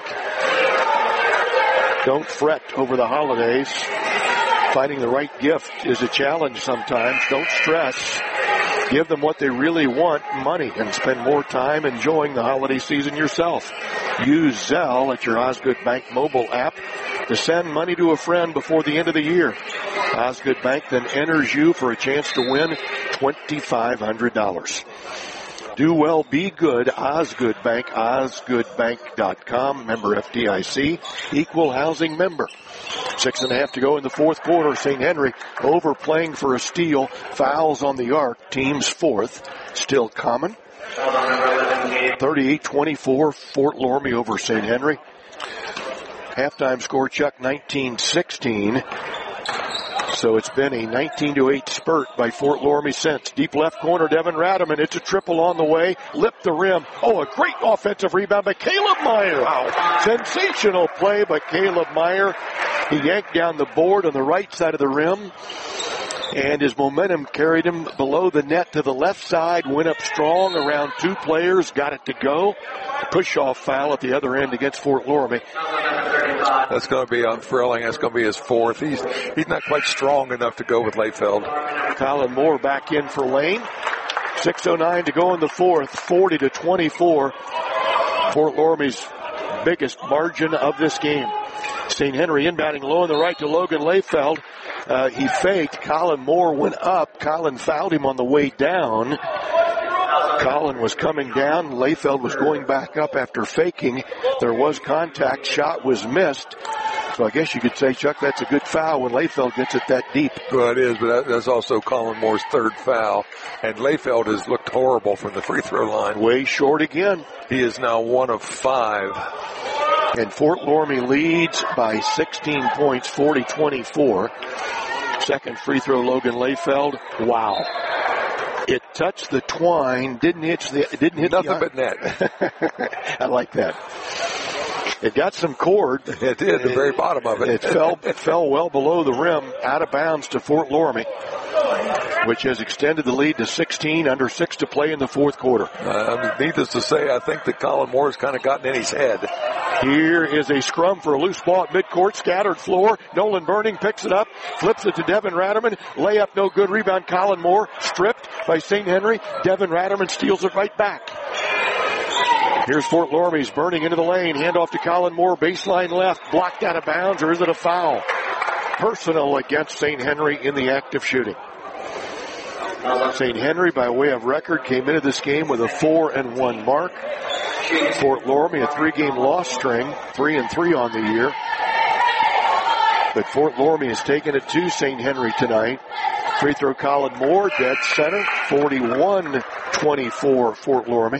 Don't fret over the holidays. Finding the right gift is a challenge sometimes. Don't stress. Give them what they really want, money, and spend more time enjoying the holiday season yourself. Use Zelle at your Osgood Bank mobile app to send money to a friend before the end of the year. Osgood Bank then enters you for a chance to win twenty-five hundred dollars. Do well, be good. Osgood Bank, Osgood Bank dot com, member F D I C, equal housing member. Six and a half to go in the fourth quarter. Saint Henry overplaying for a steal. Fouls on the arc. Team's fourth. Still common. thirty-eight twenty-four, Fort Loramie over Saint Henry. Halftime score, Chuck, nineteen sixteen. So it's been a nineteen to eight spurt by Fort Loramie since. Deep left corner, Devin Radaman. It's a triple on the way. Lipped the rim. Oh, a great offensive rebound by Caleb Meyer. Wow. Sensational play by Caleb Meyer. He yanked down the board on the right side of the rim. And his momentum carried him below the net to the left side. Went up strong around two players. Got it to go. Push-off foul at the other end against Fort Loramie. That's going to be on Frilling. That's going to be his fourth. He's he's not quite strong enough to go with Layfeld. Colin Moore back in for Lane. six oh nine to go in the fourth. forty to twenty-four. Fort Loramie's biggest margin of this game. Saint Henry inbounding low on the right to Logan Layfeld. Uh, he faked. Colin Moore went up. Colin fouled him on the way down. Colin was coming down. Layfeld was going back up after faking. There was contact. Shot was missed. So I guess you could say, Chuck, that's a good foul when Layfeld gets it that deep. Well, it is, but that's also Colin Moore's third foul. And Layfeld has looked horrible from the free throw line. Way short again. He is now one of five. And Fort Loramie leads by sixteen points, forty twenty-four. Second free throw, Logan Layfeld. Wow. It touched the twine, didn't hit the, it didn't hit nothing the, but net. I like that. It got some cord. It did, the very bottom of it. It fell, it fell well below the rim, out of bounds to Fort Loramie, which has extended the lead to sixteen, under six to play in the fourth quarter. Uh, needless to say, I think that Colin Moore's kind of gotten in his head. Here is a scrum for a loose ball at midcourt, scattered floor. Nolan Burning picks it up, flips it to Devin Radaman. Layup no good, rebound Colin Moore, stripped by Saint Henry. Devin Radaman steals it right back. Here's Fort Loramie's burning into the lane. Handoff to Colin Moore, baseline left, blocked out of bounds, or is it a foul? Personal against Saint Henry in the act of shooting. Saint Henry, by way of record, came into this game with a four and one mark. Fort Loramie, a three-game loss string, three and three on the year. But Fort Loramie has taken it to Saint Henry tonight. Free throw, Colin Moore, dead center, forty-one twenty-four Fort Loramie.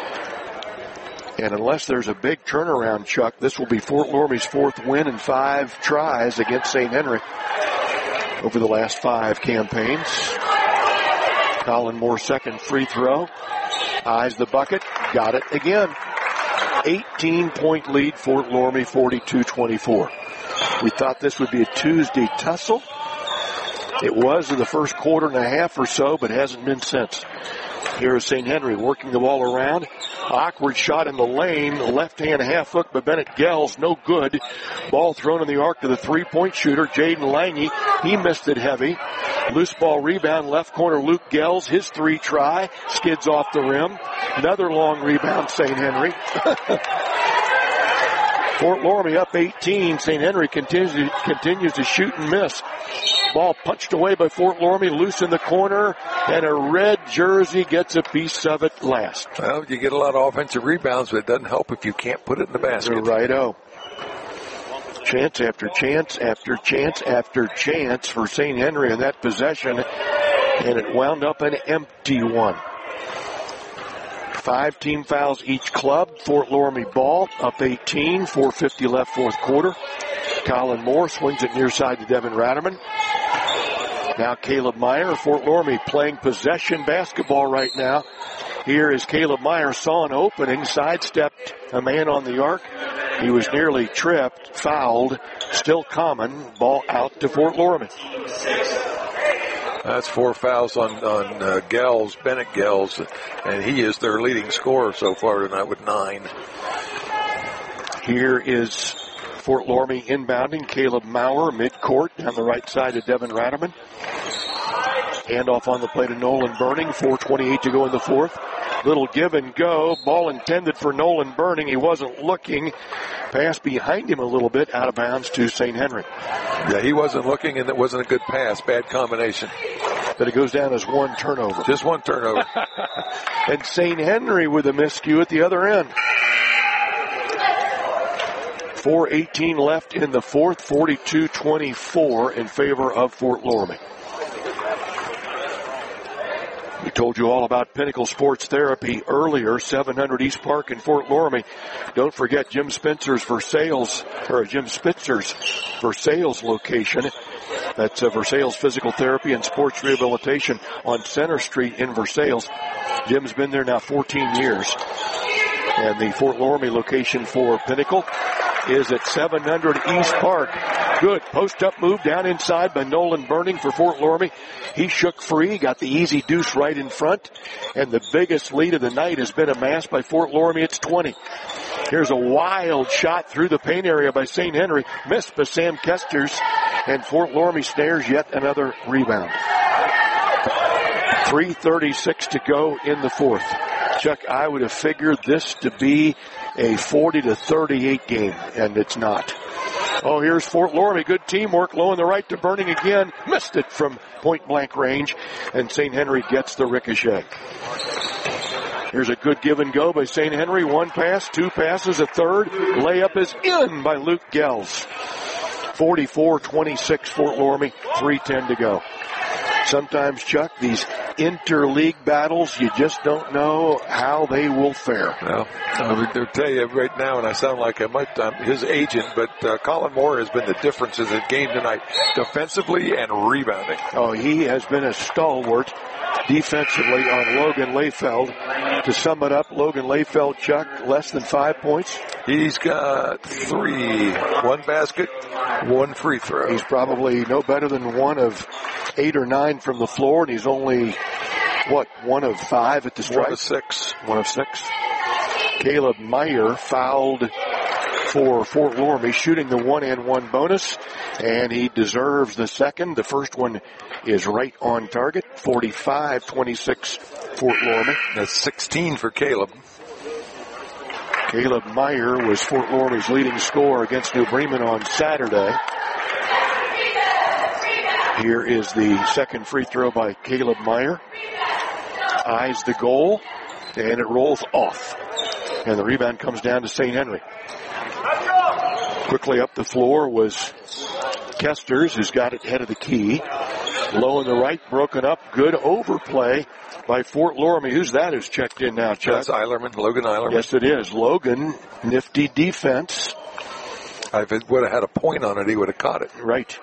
And unless there's a big turnaround, Chuck, this will be Fort Loramie's fourth win in five tries against Saint Henry over the last five campaigns. Colin Moore, second free throw. Eyes the bucket. Got it again. eighteen-point lead, Fort Loramie, forty-two twenty-four. We thought this would be a Tuesday tussle. It was in the first quarter and a half or so, but hasn't been since. Here is Saint Henry working the ball around. Awkward shot in the lane. Left-hand half hook by Bennett Gels. No good. Ball thrown in the arc to the three-point shooter, Jaden Lange. He missed it heavy. Loose ball rebound. Left corner, Luke Gels. His three try. Skids off the rim. Another long rebound, Saint Henry. Fort Loramie up eighteen. Saint Henry continues to, continues to shoot and miss. Ball punched away by Fort Loramie, loose in the corner, and a red jersey gets a piece of it last. Well, you get a lot of offensive rebounds, but it doesn't help if you can't put it in the basket. You're right-o. Chance after chance after chance after chance for Saint Henry in that possession, and it wound up an empty one. Five team fouls each club. Fort Loramie ball up eighteen, four fifty left fourth quarter. Colin Moore swings it near side to Devin Ratterman. Now Caleb Meyer, Fort Loramie playing possession basketball right now. Here is Caleb Meyer, saw an opening, sidestepped a man on the arc. He was nearly tripped, fouled, still common, ball out to Fort Loramie. That's four fouls on, on uh, Gels, Bennett Gels, and he is their leading scorer so far tonight with nine. Here is Fort Loramie inbounding. Caleb Maurer, midcourt, down the right side of Devin Ratterman. Handoff on the play to Nolan Burning. four twenty-eight to go in the fourth. Little give and go. Ball intended for Nolan Burning. He wasn't looking. Pass behind him a little bit, out of bounds to Saint Henry. Yeah, he wasn't looking, and it wasn't a good pass. Bad combination. But it goes down as one turnover. Just one turnover. And Saint Henry with a miscue at the other end. four eighteen left in the fourth, forty-two twenty-four in favor of Fort Loramie. We told you all about Pinnacle Sports Therapy earlier, seven hundred East Park in Fort Loramie. Don't forget Jim Spencer's Versailles, or Jim Spitzer's Versailles location. That's uh, Versailles Physical Therapy and Sports Rehabilitation on Center Street in Versailles. Jim's been there now fourteen years. And the Fort Loramie location for Pinnacle is at seven hundred East Park. Good post-up move down inside by Nolan Burning for Fort Loramie. He shook free, got the easy deuce right in front, and the biggest lead of the night has been amassed by Fort Loramie. It's twenty. Here's a wild shot through the paint area by Saint Henry, missed by Sam Kesters, and Fort Loramie snares yet another rebound. three thirty-six to go in the fourth. Chuck, I would have figured this to be a forty to thirty-eight game, and it's not. Oh, here's Fort Loramie. Good teamwork. Low in the right to Burning again. Missed it from point-blank range, and Saint Henry gets the ricochet. Here's a good give and go by Saint Henry. One pass, two passes, a third. Layup is in by Luke Gels. forty-four twenty-six Fort Loramie, three ten to go. Sometimes, Chuck, these interleague battles, you just don't know how they will fare. Well, I'll tell you right now, and I sound like I might, I'm his agent, but uh, Colin Moore has been the difference in the game tonight, defensively and rebounding. Oh, he has been a stalwart defensively on Logan Layfeld. To sum it up, Logan Layfeld, Chuck, less than five points. He's got three, one basket, one free throw. He's probably no better than one of eight or nine from the floor, and he's only, what, one of five at the stripe? One of six. One of six. Caleb Meyer fouled for Fort Loramie, shooting the one and one bonus, and he deserves the second. The first one is right on target, forty-five twenty-six Fort Loramie. That's sixteen for Caleb. Caleb Meyer was Fort Loramie's leading scorer against New Bremen on Saturday. Here is the second free throw by Caleb Meyer. Eyes the goal, and it rolls off. And the rebound comes down to Saint Henry. Quickly up the floor was Kesters, who's got it head of the key. Low in the right, broken up. Good overplay by Fort Loramie. Who's that who's checked in now, Chuck? That's Eilerman, Logan Eilerman. Yes, it is. Logan, nifty defense. If it would have had a point on it, he would have caught it. Right.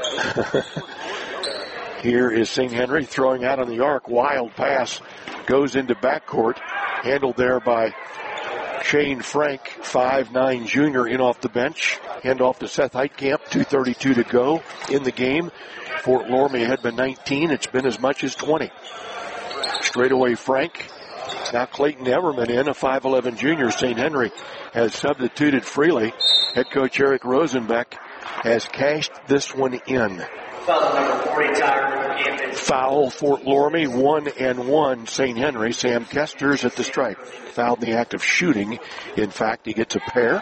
Here is Saint Henry throwing out on the arc. Wild pass goes into backcourt. Handled there by Shane Frank, five nine junior, in off the bench. Hand off to Seth Heitkamp, two thirty-two to go in the game. Fort Loramie had been nineteen. It's been as much as twenty. Straight away Frank. Now Clayton Everman in, a five eleven junior. Saint Henry has substituted freely. Head coach Eric Rosenbeck has cashed this one in. Foul Fort Loramie, one and one Saint Henry. Sam Kesters at the stripe. Fouled in the act of shooting. In fact, he gets a pair.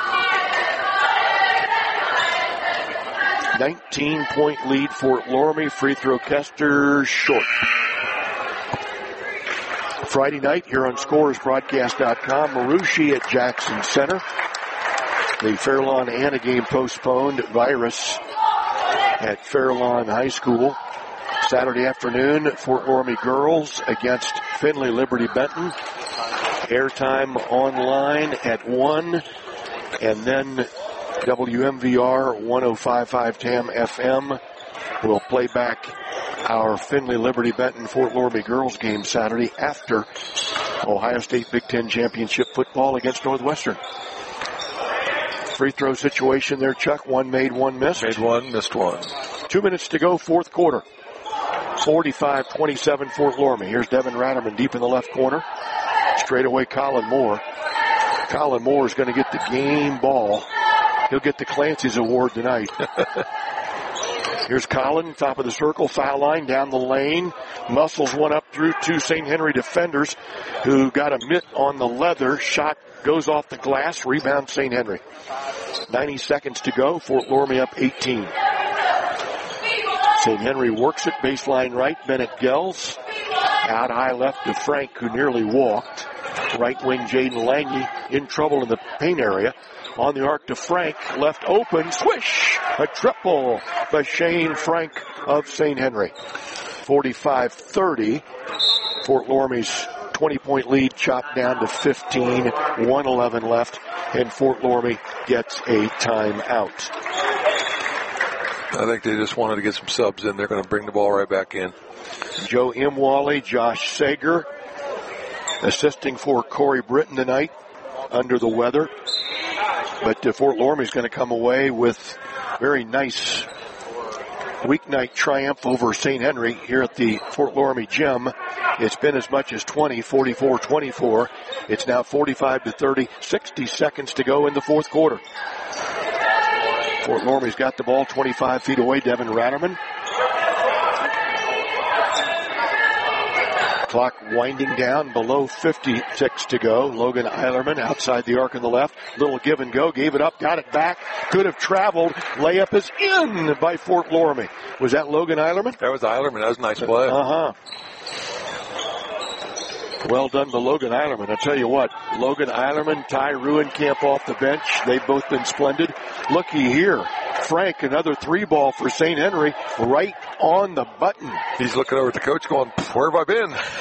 nineteen point lead Fort Loramie. Free throw Kesters short. Friday night here on Scores Broadcast dot com. Marucci at Jackson Center. The Fairlawn Anna game postponed. Virus at Fairlawn High School. Saturday afternoon, Fort Loramie girls against Findlay Liberty Benton. Airtime online at one. And then W M V R one oh five point five T A M F M. We'll play back our Findlay Liberty Benton Fort Loramie girls game Saturday after Ohio State Big Ten Championship football against Northwestern. Free throw situation there, Chuck. One made, one missed. Made one, missed one. Two minutes to go, fourth quarter. forty-five twenty-seven Fort Loramie. Here's Devin Ratterman deep in the left corner. Straight away, Colin Moore. Colin Moore is going to get the game ball. He'll get the Clancy's Award tonight. Here's Colin, top of the circle, foul line, down the lane. Muscles one up through two Saint Henry defenders who got a mitt on the leather. Shot goes off the glass. Rebound Saint Henry. ninety seconds to go. Fort Loramie up eighteen. Saint Henry works it. Baseline right. Bennett Gels. Out high left to Frank, who nearly walked. Right wing Jaden Lange in trouble in the paint area. On the arc to Frank, left open, swish! A triple by Shane Frank of Saint Henry. forty-five thirty. Fort Loramie's twenty-point lead chopped down to fifteen. one eleven left, and Fort Loramie gets a timeout. I think they just wanted to get some subs in. They're going to bring the ball right back in. Joe Imwally, Josh Sager, assisting for Corey Britton tonight, under the weather. But uh, Fort Loramie is going to come away with very nice weeknight triumph over Saint Henry here at the Fort Loramie Gym. It's been as much as twenty, forty-four twenty-four. It's now forty-five to thirty, sixty seconds to go in the fourth quarter. Fort Loramie's got the ball twenty-five feet away. Devin Ratterman. Clock winding down, below fifty-six to go. Logan Eilerman outside the arc on the left. Little give and go. Gave it up, got it back. Could have traveled. Layup is in by Fort Loramie. Was that Logan Eilerman? That was Eilerman. That was a nice play. Uh-huh. Well done to Logan Eilerman. I tell you what, Logan Eilerman, Ty Ruenkamp off the bench. They've both been splendid. Looky here. Frank, another three ball for Saint Henry, right on the button. He's looking over at the coach going, where have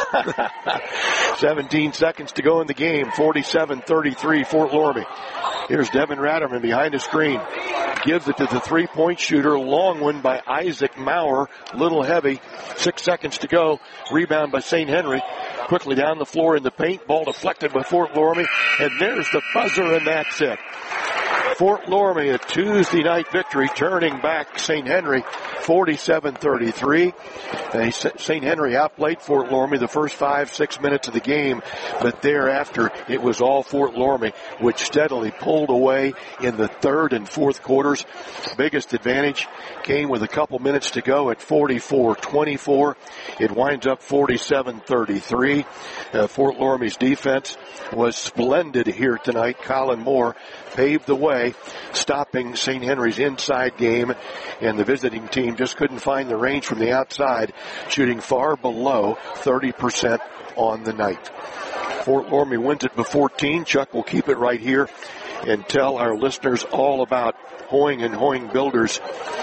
I been? seventeen seconds to go in the game. forty-seven thirty-three Fort Loramie. Here's Devin Ratterman behind the screen. Gives it to the three-point shooter. Long one by Isaac Maurer. Little heavy. Six seconds to go. Rebound by Saint Henry. Quickly down the floor in the paint. Ball deflected by Fort Loramie. And there's the buzzer, and that's it. Fort Loramie, a Tuesday night victory, turning back Saint Henry forty-seven thirty-three. Saint Henry outplayed Fort Loramie the first five, six minutes of the game, but thereafter it was all Fort Loramie, which steadily pulled away in the third and fourth quarters. Biggest advantage came with a couple minutes to go at forty-four twenty-four. It winds up forty-seven thirty-three. Uh, Fort Loramie's defense was splendid here tonight. Colin Moore paved the way, stopping Saint Henry's inside game, and the visiting team just couldn't find the range from the outside, shooting far below thirty percent on the night. Fort Loramie wins it by fourteen. Chuck will keep it right here and tell our listeners all about Hoying and Hoying Builders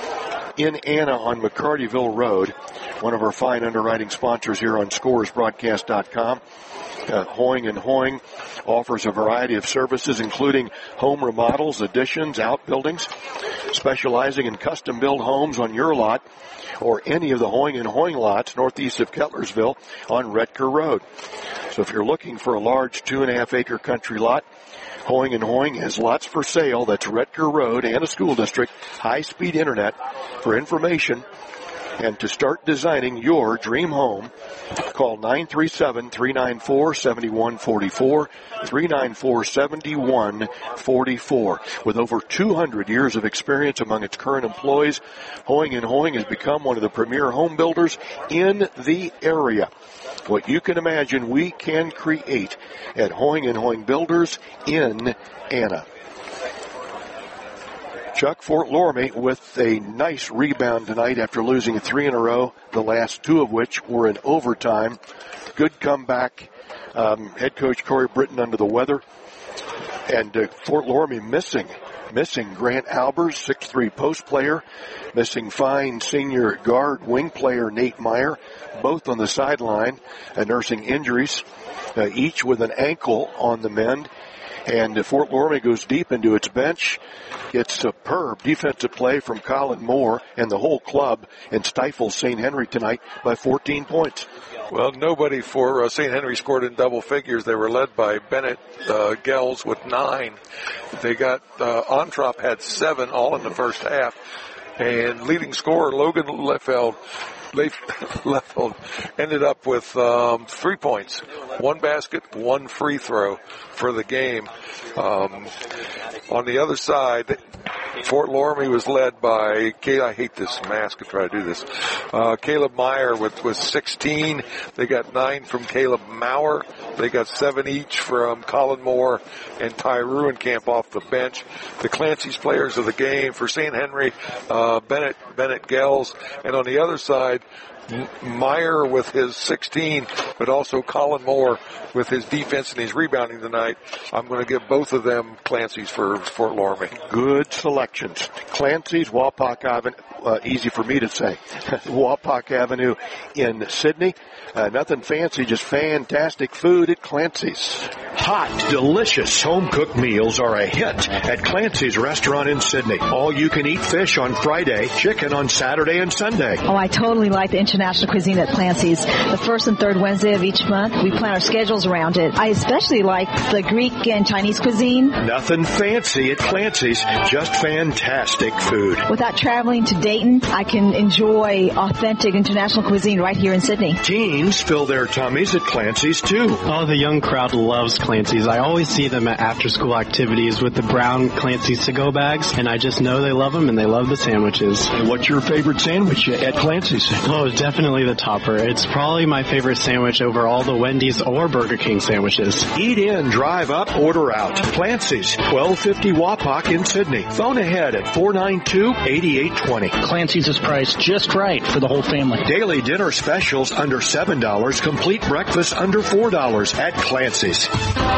in Anna on McCartyville Road, one of our fine underwriting sponsors here on Scores Broadcast dot com. Uh, Hoying and Hoying offers a variety of services, including home remodels, additions, outbuildings, specializing in custom-built homes on your lot or any of the Hoying and Hoying lots northeast of Kettlersville on Redker Road. So if you're looking for a large two-and-a-half acre country lot, Hoying and Hoying has lots for sale. That's Redker Road and a school district, high-speed internet. For information and to start designing your dream home, call nine three seven, three nine four, seven one four four, three nine four, seven one four four. With over two hundred years of experience among its current employees, Hoying and Hoying has become one of the premier home builders in the area. What you can imagine we can create at Hoying and Hoying Builders in Anna. Chuck, Fort Loramie with a nice rebound tonight after losing three in a row, the last two of which were in overtime. Good comeback. Um, head coach Corey Britton under the weather. And uh, Fort Loramie missing. Missing Grant Albers, six three post player. Missing fine senior guard wing player Nate Meyer, both on the sideline, uh, nursing injuries, uh, each with an ankle on the mend. And Fort Loramie goes deep into its bench. It's superb defensive play from Colin Moore and the whole club, and stifles Saint Henry tonight by fourteen points. Well, nobody for uh, Saint Henry scored in double figures. They were led by Bennett uh, Gels with nine. They got, uh, Ontrop had seven all in the first half. And leading scorer Logan Leffeld, Leffeld ended up with um, three points, one basket, one free throw for the game. Um, on the other side, Fort Loramie was led by, I hate this mask, I try to do this, uh, Caleb Meyer with, with sixteen. They got nine from Caleb Maurer. They got seven each from Colin Moore and Ty Ruenkamp off the bench. The Clancy's players of the game for Saint Henry, uh, Bennett, Bennett Gels. And on the other side, Meyer with his sixteen, but also Colin Moore with his defense and his rebounding tonight. I'm going to give both of them Clancy's for Fort Loramie. Good selections. Clancy's, Wapak Avenue, uh, easy for me to say. Wapak Avenue in Sydney. Uh, nothing fancy, just fantastic food at Clancy's. Hot, delicious home-cooked meals are a hit at Clancy's restaurant in Sydney. All-you-can-eat fish on Friday, chicken on Saturday and Sunday. Oh, I totally like the international cuisine at Clancy's. The first and third Wednesday of each month, we plan our schedules around it. I especially like the Greek and Chinese cuisine. Nothing fancy at Clancy's, just fantastic food. Without traveling to Dayton, I can enjoy authentic international cuisine right here in Sydney. Teens fill their tummies at Clancy's, too. Oh, the young crowd loves Clancy's. I always see them at after-school activities with the brown Clancy's to-go bags, and I just know they love them, and they love the sandwiches. What's your favorite sandwich at Clancy's? Oh, definitely the topper. It's probably my favorite sandwich over all the Wendy's or Burger King sandwiches. Eat in, drive up, order out. Clancy's, twelve fifty Wapak in Sydney. Phone ahead at four nine two, eight eight two zero. Clancy's is priced just right for the whole family. Daily dinner specials under seven dollars. Complete breakfast under four dollars at Clancy's.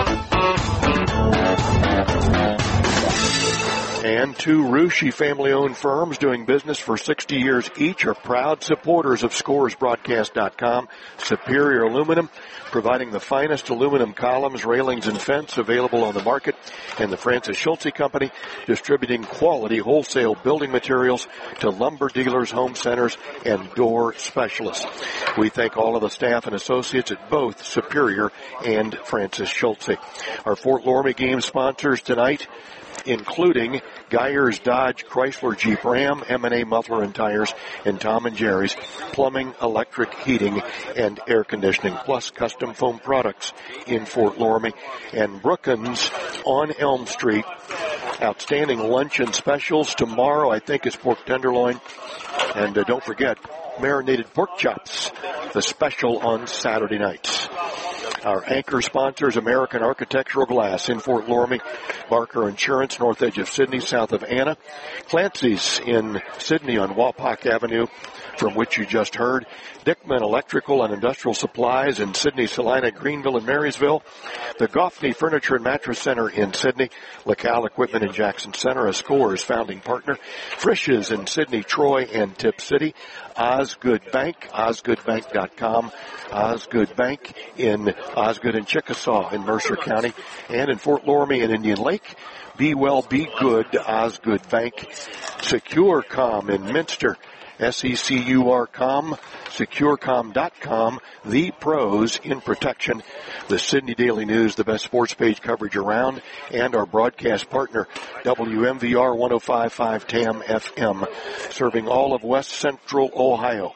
And two Ruschi family-owned firms doing business for sixty years each are proud supporters of Scores Broadcast dot com. Superior Aluminum, providing the finest aluminum columns, railings, and fence available on the market. And the Francis Schulze Company, distributing quality wholesale building materials to lumber dealers, home centers, and door specialists. We thank all of the staff and associates at both Superior and Francis Schulze. Our Fort Loramie game sponsors tonight, including Geyers Dodge Chrysler Jeep Ram, M and A Muffler and Tires, and Tom and Jerry's Plumbing, Electric, Heating, and Air Conditioning, plus custom foam products in Fort Loramie. And Brookins on Elm Street. Outstanding luncheon specials. Tomorrow, I think, is pork tenderloin. And uh, don't forget, marinated pork chops, the special on Saturday nights. Our anchor sponsors, American Architectural Glass in Fort Loramie, Barker Insurance, north edge of Sydney, south of Anna, Clancy's in Sydney on Wapak Avenue, from which you just heard, Dickman Electrical and Industrial Supplies in Sydney, Salina, Greenville, and Marysville, the Goffney Furniture and Mattress Center in Sydney, LaCal Equipment in Jackson Center, a Scores founding partner, Frisch's in Sydney, Troy, and Tip City, Osgood Bank, osgood bank dot com, Osgood Bank in Osgood and Chickasaw in Mercer County, and in Fort Loramie and Indian Lake, Be Well, Be Good, Osgood Bank, SecureCom in Minster, S E C U R com, securecom dot com, the pros in protection, the Sydney Daily News, the best sports page coverage around, and our broadcast partner, W M V R one oh five point five T A M F M, serving all of West Central Ohio.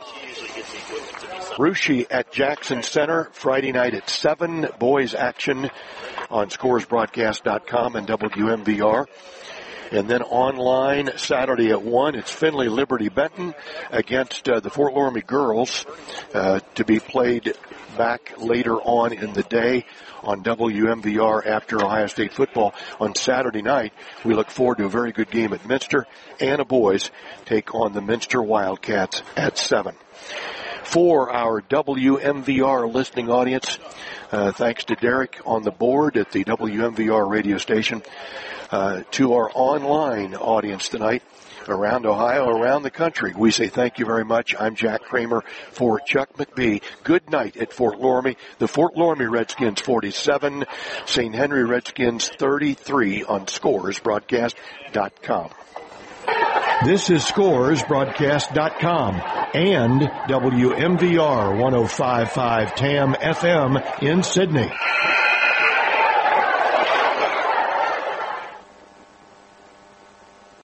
Ruschi at Jackson Center, Friday night at seven, boys action on Scores Broadcast dot com and W M V R. And then online Saturday at one, it's Findlay Liberty Benton against uh, the Fort Loramie girls uh, to be played back later on in the day on W M V R after Ohio State football. On Saturday night, we look forward to a very good game at Minster. Anna boys take on the Minster Wildcats at seven. For our W M V R listening audience, uh, thanks to Derek on the board at the W M V R radio station. Uh, to our online audience tonight, around Ohio, around the country. We say thank you very much. I'm Jack Kramer for Chuck McBee. Good night at Fort Loramie. The Fort Loramie Redskins forty-seven, Saint Henry Redskins thirty-three on scores broadcast dot com. This is scores broadcast dot com and W M V R one oh five point five T A M F M in Sydney.